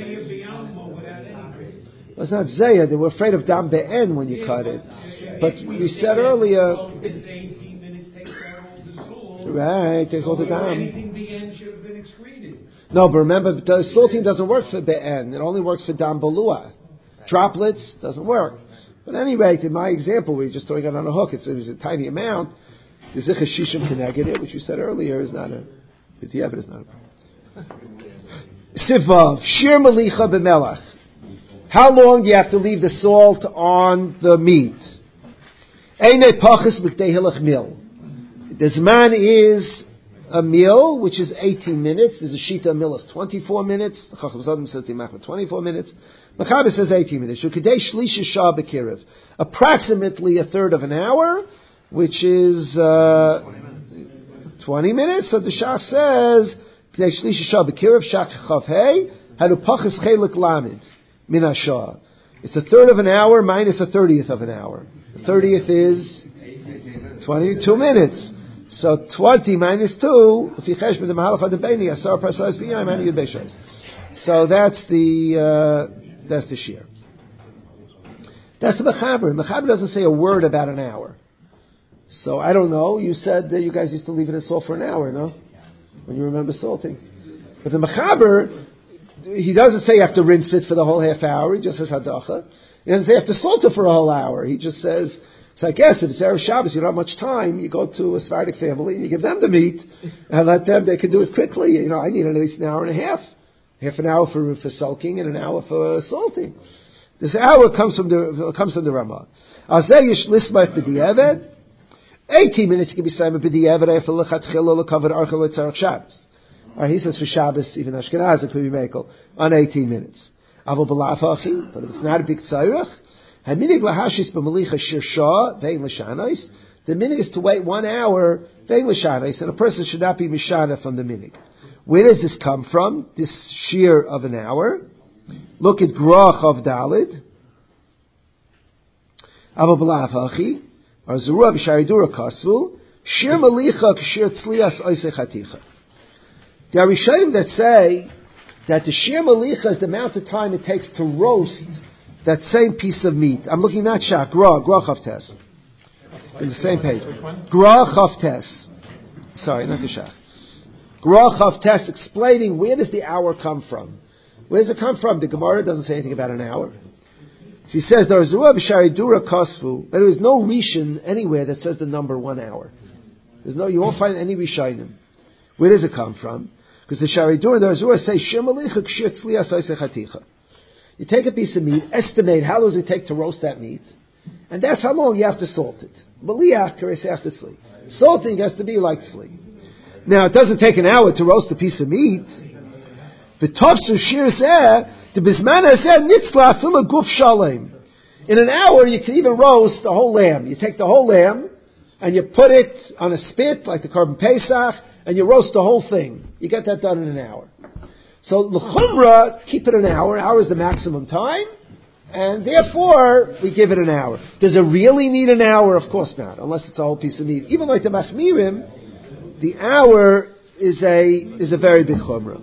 it's not zayah. They were afraid of dam be'en when you cut it. But we said earlier, right? There's all the dam. No, but remember, the salting doesn't work for be'en. It only works for dam balua. Droplets doesn't work. But at any rate, in my example, we were just throwing it on a hook. It's, it was a tiny amount. The Zichas Shishim Keneged, which we said earlier, is not a, B'diavad is not a Sivav, Shir Malicha B'melach. How long do you have to leave the salt on the meat? Eine Pachas B'ktei Hilach Mil. The Zman is a meal, which is eighteen minutes. There's a Shita meal is twenty-four minutes. The Chacham Zodim says the Machma twenty-four minutes. Mechaber says eighteen minutes. Shukadei Shlisha Shah B'kirev. Approximately a third of an hour, which is uh, twenty minutes. So the Shach says, K'dei Shlisha Shah B'kirev, Shach Chav Hei, Hadu Pachas Chelik Lamed, Min HaShah. It's a third of an hour minus a thirtieth of an hour. The thirtieth is twenty-two minutes. So twenty minus two, so that's the uh, that's the shear. That's the Mechaber. Mechaber doesn't say a word about an hour. So I don't know. You said that you guys used to leave it in salt for an hour, no? When you remember salting. But the Mechaber, he doesn't say you have to rinse it for the whole half hour. He just says hadacha. He doesn't say you have to salt it for a whole hour. He just says. So I guess if it's Erev Shabbos, you don't have much time, you go to a Sephardic family and you give them the meat and let them, they can do it quickly. You know, I need at least an hour and a half. Half an hour for, for soaking and an hour for salting. This hour comes from the, comes from the Ramah. eighteen minutes can be Simon B'di'evet for L'chatchila L'kavod Archel L'tzarech Shabbos. Or he says for Shabbos, even Ashkenaz, it could be Mekel, on eighteen minutes. Avol B'la'af Achi, but if it's not a big tzarech, the minig is to wait one hour, and a person should not be mishana from the minig. Where does this come from? This shear of an hour. Look at Grach of Dalid. Avabalafachi, or Zerua B'Sharidura Kasvu, Shir Malicha Kshir Tzlias Oisei Chaticha. There are Rishonim that say that the Shir Malicha is the amount of time it takes to roast that same piece of meat. I'm looking at Shach, Gra, Gra Chavtes. In the same page. Gra Chavtes. Sorry, not the Shach. Gra Chavtes explaining where does the hour come from. Where does it come from? The Gemara doesn't say anything about an hour. So he says, there is Zerua B'Sharidura Kosvu, but there is no Rishon anywhere that says the number one hour. There's no, you won't find any Rishonim. Where does it come from? Because the Sharidura, the Zerua say, Shir Malicha Kshir Tzlias Oisei Chaticha. You take a piece of meat, estimate how long does it take to roast that meat, and that's how long you have to salt it. Maliach kares after tzli. Salting has to be like tzli. Now, it doesn't take an hour to roast a piece of meat. The tofsu shir zeh, the bismana zeh nitzla fila guf shalem. In an hour, you can even roast a whole lamb. You take the whole lamb, and you put it on a spit, like the Korban Pesach, and you roast the whole thing. You get that done in an hour. So l'chumra, keep it an hour. An hour is the maximum time, and therefore we give it an hour. Does it really need an hour? Of course not, unless it's a whole piece of meat. Even like the machmirim, the hour is a is a very big chumra.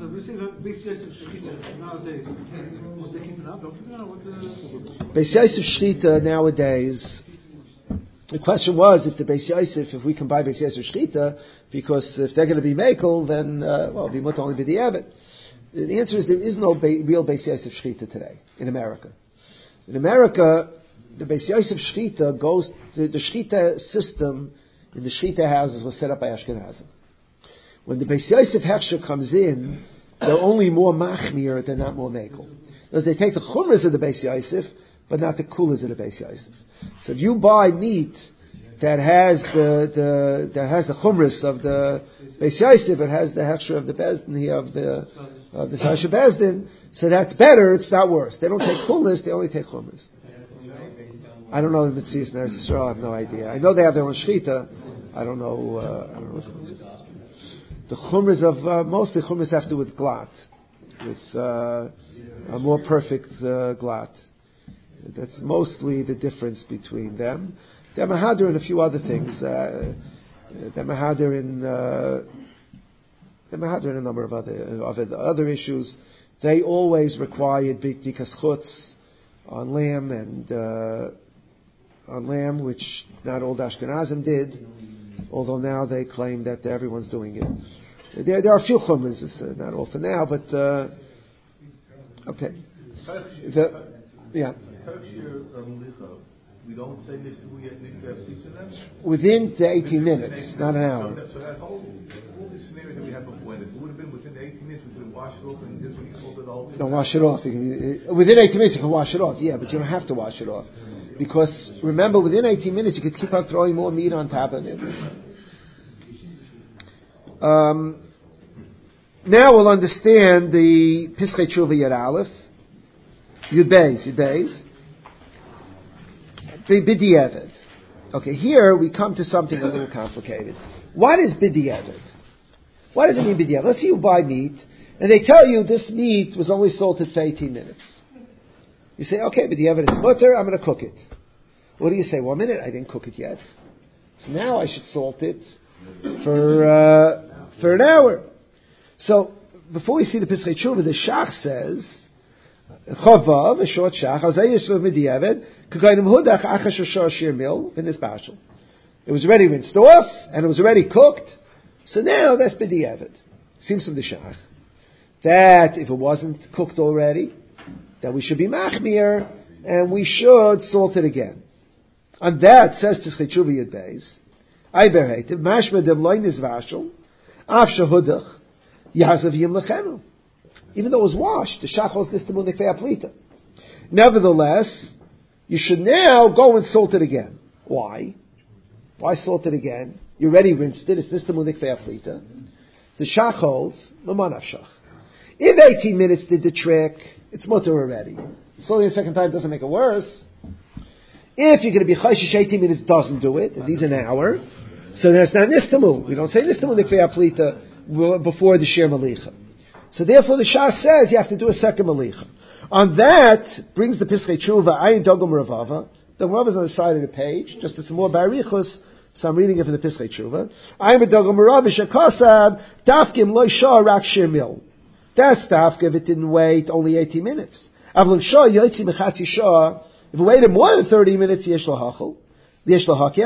Beis Yosef Shchita nowadays. The question was if the Beis Yosef, if we can buy Beis Yosef Shchita, because if they're going to be mekel, then uh, well, we must only be the B'di'evet. The answer is there is no ba- real Beis Yosef Shchita today in America. In America, the Beis Yosef Shchita goes to the Shchita system in the Shchita houses was set up by Ashkenazim. When the Beis Yosef Hechsher comes in, they're only more machmir, they're not more mekel. Because they take the chumras of the Beis Yosef, but not the kulas of the Beis Yosef. So if you buy meat that has the, the that has the chumras of the Beis Yosef, it has the hechsher of the bezdin here of the of the Sasha bezdin, so that's better. It's not worse. They don't take kulas; they only take chumras. I don't know the Mitzias and Eretz Yisrael. I have no idea. I know they have their own shchita. I don't know. Uh, I don't know what it is. The chumras of uh, mostly chumras have to do with glat, with uh, a more perfect uh, glat. That's mostly the difference between them. They're mahader in a few other things. Uh, they're mahader in uh, they're mahader in a number of other of other issues. They always required bikas chutz on lamb and uh, on lamb, which not all the Ashkenazim did. Although now they claim that everyone's doing it. There, there are a few chumras, uh, not all for now, but uh, okay. The, yeah. we don't say Nishtamu yet Nikvev Sita then? Within the eighteen minutes, not an hour. So that, so that whole, all these scenarios that we had before, and if it would have been within the eighteen minutes, we could have washed it off, and this would have salted the whole thing. Don't wash it off. You can, within eighteen minutes, you can wash it off. Yeah, but you don't have to wash it off. Because, remember, within eighteen minutes, you could keep on throwing more meat on top of it. Um, now we'll understand the Pischei Tshuva Yud Aleph. Yud Beis, Yud Beis. B'di'evet. Okay, here we come to something a little complicated. What is b'di'evet? What does it mean b'di'evet? Let's say you buy meat, and they tell you this meat was only salted for eighteen minutes. You say, okay, b'di'evet it's mutter, I'm going to cook it. What do you say? One minute, I didn't cook it yet. So now I should salt it for uh, for an hour. So, before we see the Pischei Tshuva, the Shach says, Chavav, a short shach, it was already rinsed off, and it was already cooked, so now that's b'di'evet. Seems from the shach that if it wasn't cooked already, that we should be machmir, and we should salt it again. On that, says Pischei Tshuva Yud Beis, I berhetiv, mashma dem loy nizvashel, af shehudach, yazav yim lechenu. Even though it was washed, the shachos nistamu nekvei aplita. Nevertheless, you should now go and salt it again. Why? Why salt it again? You already rinsed it. It's nistamu nekvei aplita. The shach holds l'manav shach. If eighteen minutes did the trick, it's mutter already. Salting a second time doesn't make it worse. If you're going to be chayshish, eighteen minutes doesn't do it. It needs an hour. So that's not nistamu. We don't say nistamu nekvei aplita before the shir malicha. So therefore the Shah says you have to do a second malicha. On that, brings the Pischei Tshuva, Ayin Dogum Ravava. The Rav is on the side of the page, just it's more barichus, so I'm reading it from the Pischei Tshuva. Ayin Dogum Ravava, Shekosab, Dafkim Lo Shah Rak Shir Mil. That's Dafka if it didn't wait only eighteen minutes. Avlin Shah Yoitzi Mechatzi Shah, if it waited more than thirty minutes, Yesh Lo Hachel. You don't have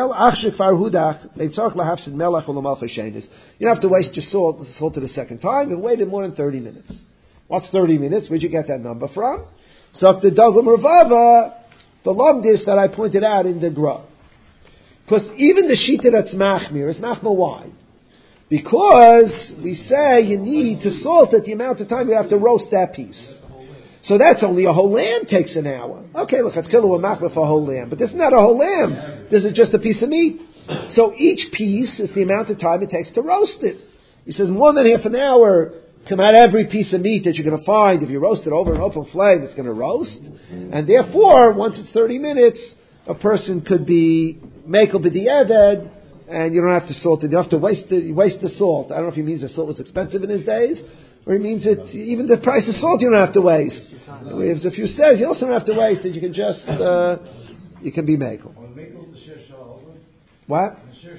to waste your salt, salt it a second time. You've waited more than thirty minutes. What's thirty minutes? Where'd you get that number from? So if the Daglam Ravava, the longest that I pointed out in the Gra. Because even the Shita that's Machmir is Machmir. Why? Because we say you need to salt it the amount of time you have to roast that piece. So that's only a whole lamb takes an hour. Okay, look, Atchilu a machmir for a whole lamb. But this is not a whole lamb. This is just a piece of meat. So each piece is the amount of time it takes to roast it. He says more than half an hour come out every piece of meat that you're going to find. If you roast it over an open flame, it's going to roast. And therefore, once it's thirty minutes, a person could be mekel b'di'eved, and you don't have to salt it. You don't have to waste the, waste the salt. I don't know if he means the salt was expensive in his days, or he means that even the price of salt you don't have to waste. If a few says you also don't have to waste it, you can just, uh, you can be mekel. What?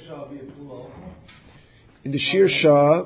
In the Shir Shah,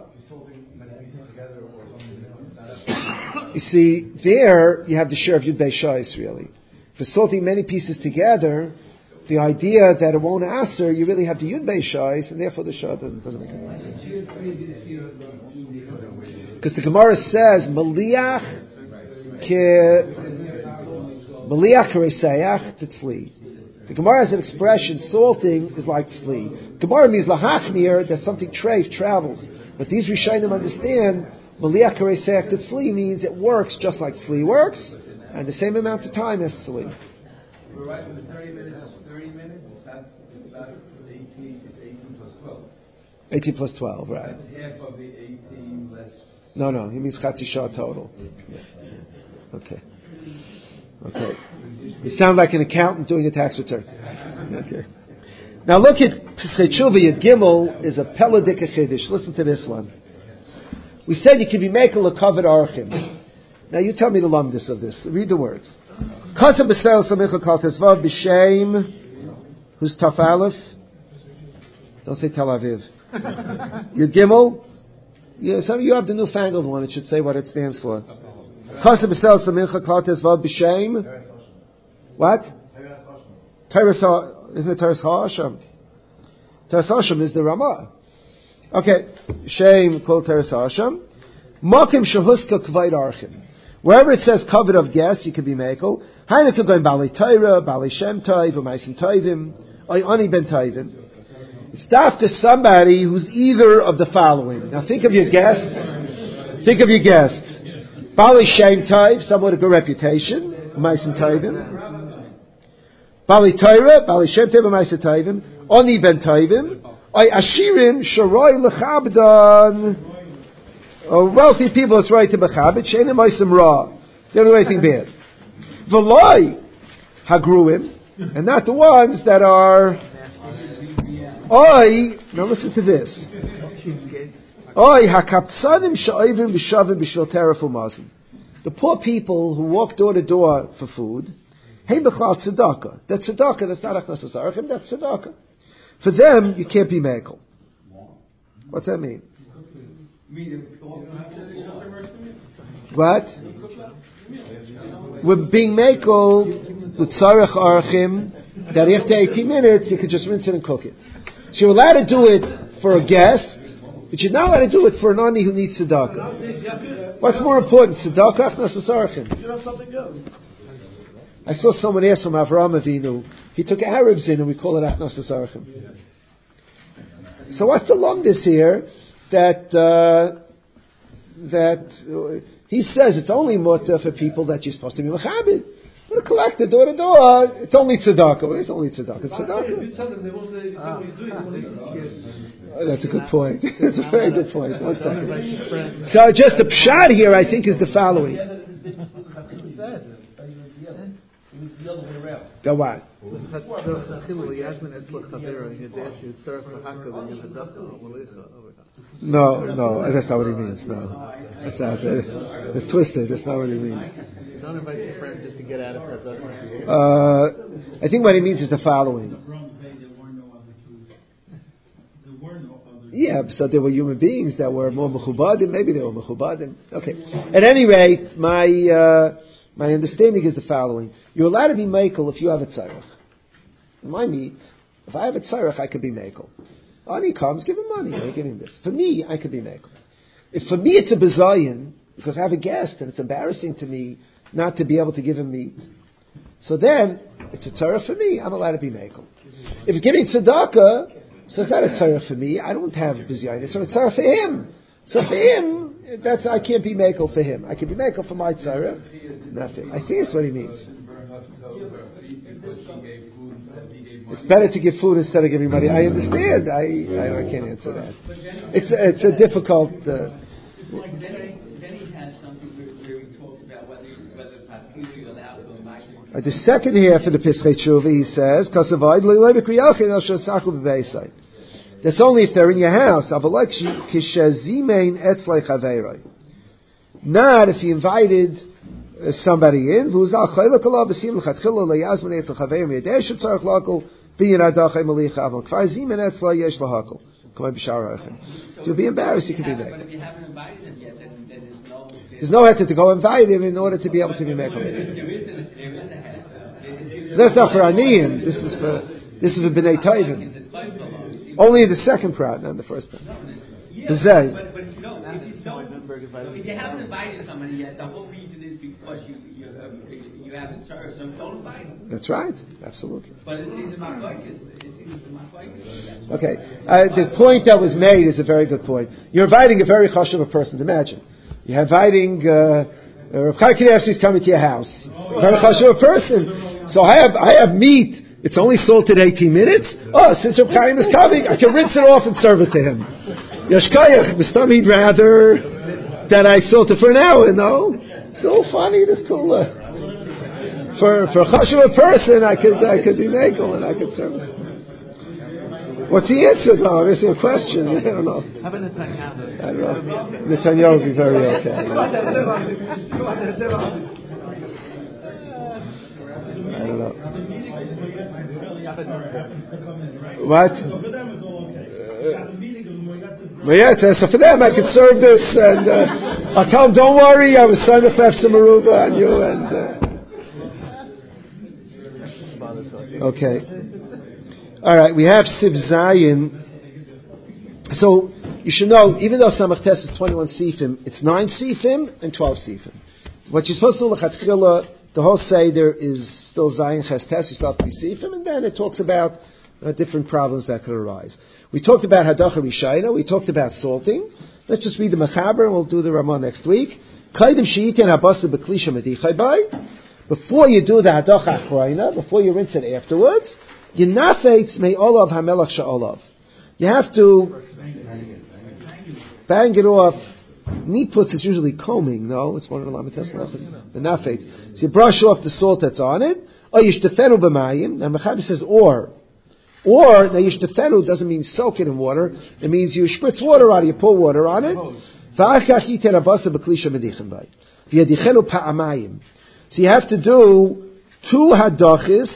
you see, there you have the Shir of Yud Beis Shais, really. For salting many pieces together, the idea that it won't aser, you really have the Yud Beis Shais, and therefore the Shah doesn't, doesn't make a difference. Because the Gemara says, Maliach ke Maliach kereseach tetzli. The Gemara has an expression, salting is like tzli. Gemara means lahachmir, that something treif travels. But these Rishonim understand, Maliach kereseach tetzli means it works just like tzli works, and the same amount of time as tzli. We're right from the thirty minutes, thirty minutes, that's, that's eighteen, it's eighteen plus twelve. eighteen plus twelve, right. That's half of the eighteen less. No, no, he means Chatzi Shah total. Yeah. Okay. Okay. You sound like an accountant doing a tax return. Okay. Now look at Pischei Tshuva Yud Gimel is a Peladik Chiddush. Listen to this one. We said you can be making a covered archim. Now you tell me the lumdus of this. Read the words. Kasa b'sel samicha kal tesvav b'shem. Who's Taf Aleph? Don't say Tel Aviv. Yud Gimel. Yeah, some of you have the newfangled one. It should say what it stands for. Kasa b'sel samicha kal tesvav b'shem. What? Teres isn't it Teres Ha'asham? Teres Ha'asham is the Ramah. Okay, Shem called Teres Ha'asham. Makim shehuska k'vayt archim. Wherever it says covered of guests, you could be mekel. Haina could go in Bali Torah, Bali Shem Tov, or Maisim Tovim, or Ani Ben Tovim. It's dafka somebody who's either of the following. Now think of your guests. Think of your guests. Bali Shem Tov, someone with a good reputation, Maisim Tovim. Bali Torah, Bali Shem Tov, Maisim Tovim, Ani Ben Tovim, or Ashirim Sharoi Lechabdan. Or wealthy people that's right to Bechabit, Shein Maisim Ra. They don't do anything bad. V'loi Hagruim, and not the ones that are Oi, now listen to this. Oi Hakaptsanim Sha'ivim B'Shavim B'Shvil Teref U'Mazim. The poor people who walk door to door for food, Hey B'Chlal Tzedakah. That's Tzedakah, that's not Achnasas Arachim, that's Tzedakah. For them, you can't be mekel. What's that mean? What? We're being mekel with tzarech arachim that after eighteen minutes you could just rinse it and cook it. So you're allowed to do it for a guest, but you're not allowed to do it for an ani who needs tzedakah. What's more important, tzedakah or achnasas arachim? I saw someone ask from Avraham Avinu. He took Arabs in and we call it achnasas arachim. So what's the longness here? That uh, that uh, he says it's only mutter for people that you're supposed to be mechabed. But a collector door to door, it's only tzedakah. Well, it's only tzedakah. It's tzedakah. Oh, that's a good point. That's a very good point. One second. So just the pshat here, I think, is the following. Go on. No, no, that's not what he means. No, that's not. It's twisted. That's not what he means. Don't invite your friend just to get out of that. Uh, I think what he means is the following. Yeah, so there were human beings that were more mechubadim. Maybe they were mechubadim. Okay. At any rate, my uh, my understanding is the following: you're allowed to be mekel if you have a tzarech. In my meat, if I have a tzarech, I could be mekel. Ani comes, give him money. I give him this. For me, I could be mekel. If for me it's a bezayin because I have a guest and it's embarrassing to me not to be able to give him meat, so then it's a tzarech for me. I'm allowed to be mekel. If you're giving tzedakah, so it's not a tzarech for me. I don't have bizayin. So it's tzarech for him. So for him, that's I can't be mekel for him. I can be mekel for my tzarech. Nothing. I think that's what he means. It's better to give food instead of giving money. I understand. I I, I can't answer that. It's a, it's a difficult. Uh, it's like then, then he has something where, where he talks about whether whether Paskin is allowed to invite. Uh, the second half of the Pischei Tshuva, he says, that's only if they're in your house. Not if you invited uh, somebody in. To be embarrassed, you can be But if mekel. you haven't invited him yet, then, then there's no... There's no heter to go invite him in order to be able to be mekel. That's not for aniyim. This is for this is for b'nei tovim. Only in the second part, not in the first part. Yeah, but, but if you don't, if you don't, if you haven't invited somebody yet, the whole reason is because you you, um, you haven't served, so don't invite them. That's right, absolutely. But it's either my like it's either my like. Okay, uh, the point that was made is a very good point. You're inviting a very chashuv person. Imagine you're inviting uh, Rav Chaim Kanievsky is coming to your house. A very chashuv person. So I have I have meat. It's only salted eighteen minutes. Oh, since Rav Chaim is coming, I can rinse it off and serve it to him. Yashkayach, Mistam, he'd rather that I salt it for an hour. No, so funny this cooler. For for a chashuv person, I could I could do mekel and I could serve it. What's the answer? No, I'm asking a question. I don't know. How about Netanyahu? I don't know. Netanyahu would be very okay. I don't know. What? Well, yeah, so for them I could serve this, and uh, I'll tell them, don't worry, I was signed a Fefsa Maruba on you, and uh, okay. All right, we have Siv Zayin. So you should know, even though Samach Tes is twenty-one Sifim, it's nine Sifim and twelve Sifim. what you're supposed to do l'chatchila, the whole Seder is still Zayin Chestes, you still have to be Sifim, and then it talks about uh, different problems that could arise. We talked about Hadacha Rishayna, we talked about salting. Let's just read the Mechaber and we'll do the Ramah next week. Kaidim She'itin Habasa B'Klisha Medichai Bai. Before you do the Hadacha Achrayna, before you rinse it afterwards, Yinafetz May Olav Hamelach Sha'olav. You have to bang it off. Niputz is usually combing, no? It's one of the Lamites Malachas. The Nafetz. So you brush off the salt that's on it. Or Yishtefenu B'Mayim. Now Mechaber says or. Or, now Yishtefenu doesn't mean soak it in water. It means you spritz water on it, you pour water on it. So you have to do two hadachis.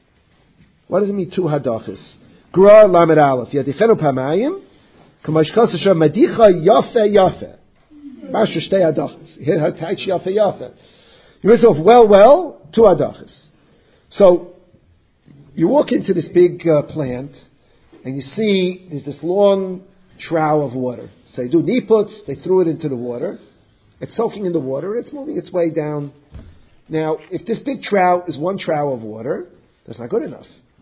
What does it mean, two hadachis? Gra lamed aleph. Yadichenu pa'amayim. Kamashkal s'shem madicha yafe yafe. Mashu shtei hadachis. Taich yafe yafe. You rinse off well, well, two hadachis. So, you walk into this big uh, plant, and you see there's this long trough of water. So they do niputs, they threw it into the water. It's soaking in the water, and it's moving its way down. Now, if this big trough is one trough of water, that's not good enough.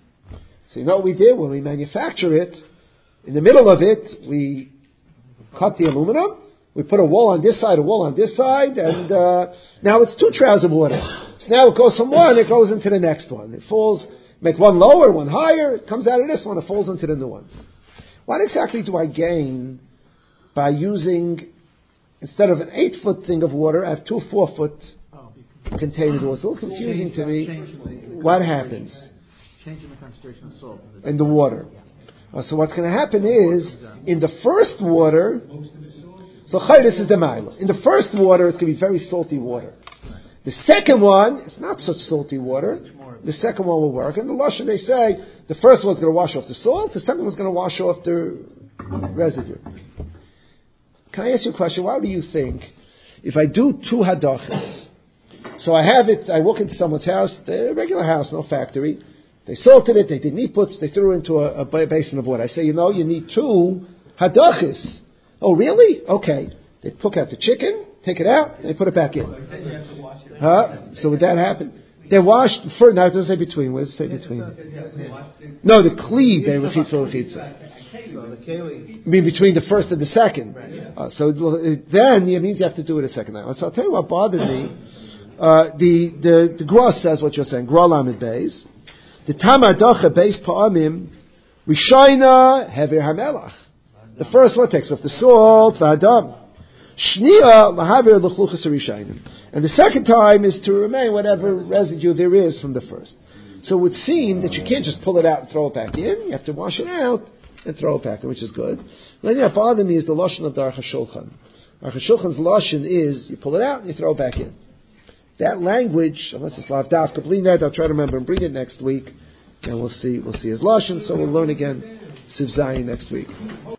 So you know what we did when we manufacture it? In the middle of it, we cut the aluminum, we put a wall on this side, a wall on this side, and uh, now it's two troughs of water. So now it goes from one, it goes into the next one. It falls... Make one lower, one higher, it comes out of this one, it falls into the new one. What exactly do I gain by using, instead of an eight-foot thing of water, I have two four-foot oh, containers of water? It's a little confusing to me. What happens? Changing the concentration of salt. In the water. Uh, so what's going to happen is, in the first water, so this is the ma'ila. In the first water, it's going to be very salty water. The second one, it's not such salty water. The second one will work. And the Lashon, they say, the first one's going to wash off the salt, the second one's going to wash off the residue. Can I ask you a question? Why do you think, if I do two hadachas, so I have it, I walk into someone's house, a regular house, no factory, they salted it, they did niputs, they threw it into a, a basin of water. I say, you know, you need two hadachas. Oh, really? Okay. They took out the chicken, take it out, and they put it back in. Huh? So would that happen? They washed first. Now it doesn't say between. Where does it say between? No, the kli they rechitza rechitza. I mean between the first and the second. Uh, so then it means you have to do it a second time. So I'll tell you what bothered me. Uh, the the the Gra says what you're saying. Gra lamed beis. The tamadacha beis pa'amim rishayna hever hamelach. The first one takes off the salt v'adam. Shnia lahaver l'chluchas rishayim. And the second time is to remain whatever residue there is from the first. So it would seem that you can't just pull it out and throw it back in. You have to wash it out and throw it back in, which is good. The thing that bothered me is the Lashon of the Aruch HaShulchan. Aruch HaShulchan's Lashon is, you pull it out and you throw it back in. That language, unless it's Lav Daf Kablinat, I'll try to remember and bring it next week. And we'll see, we'll see his Lashon, so we'll learn again Siv Zayin next week.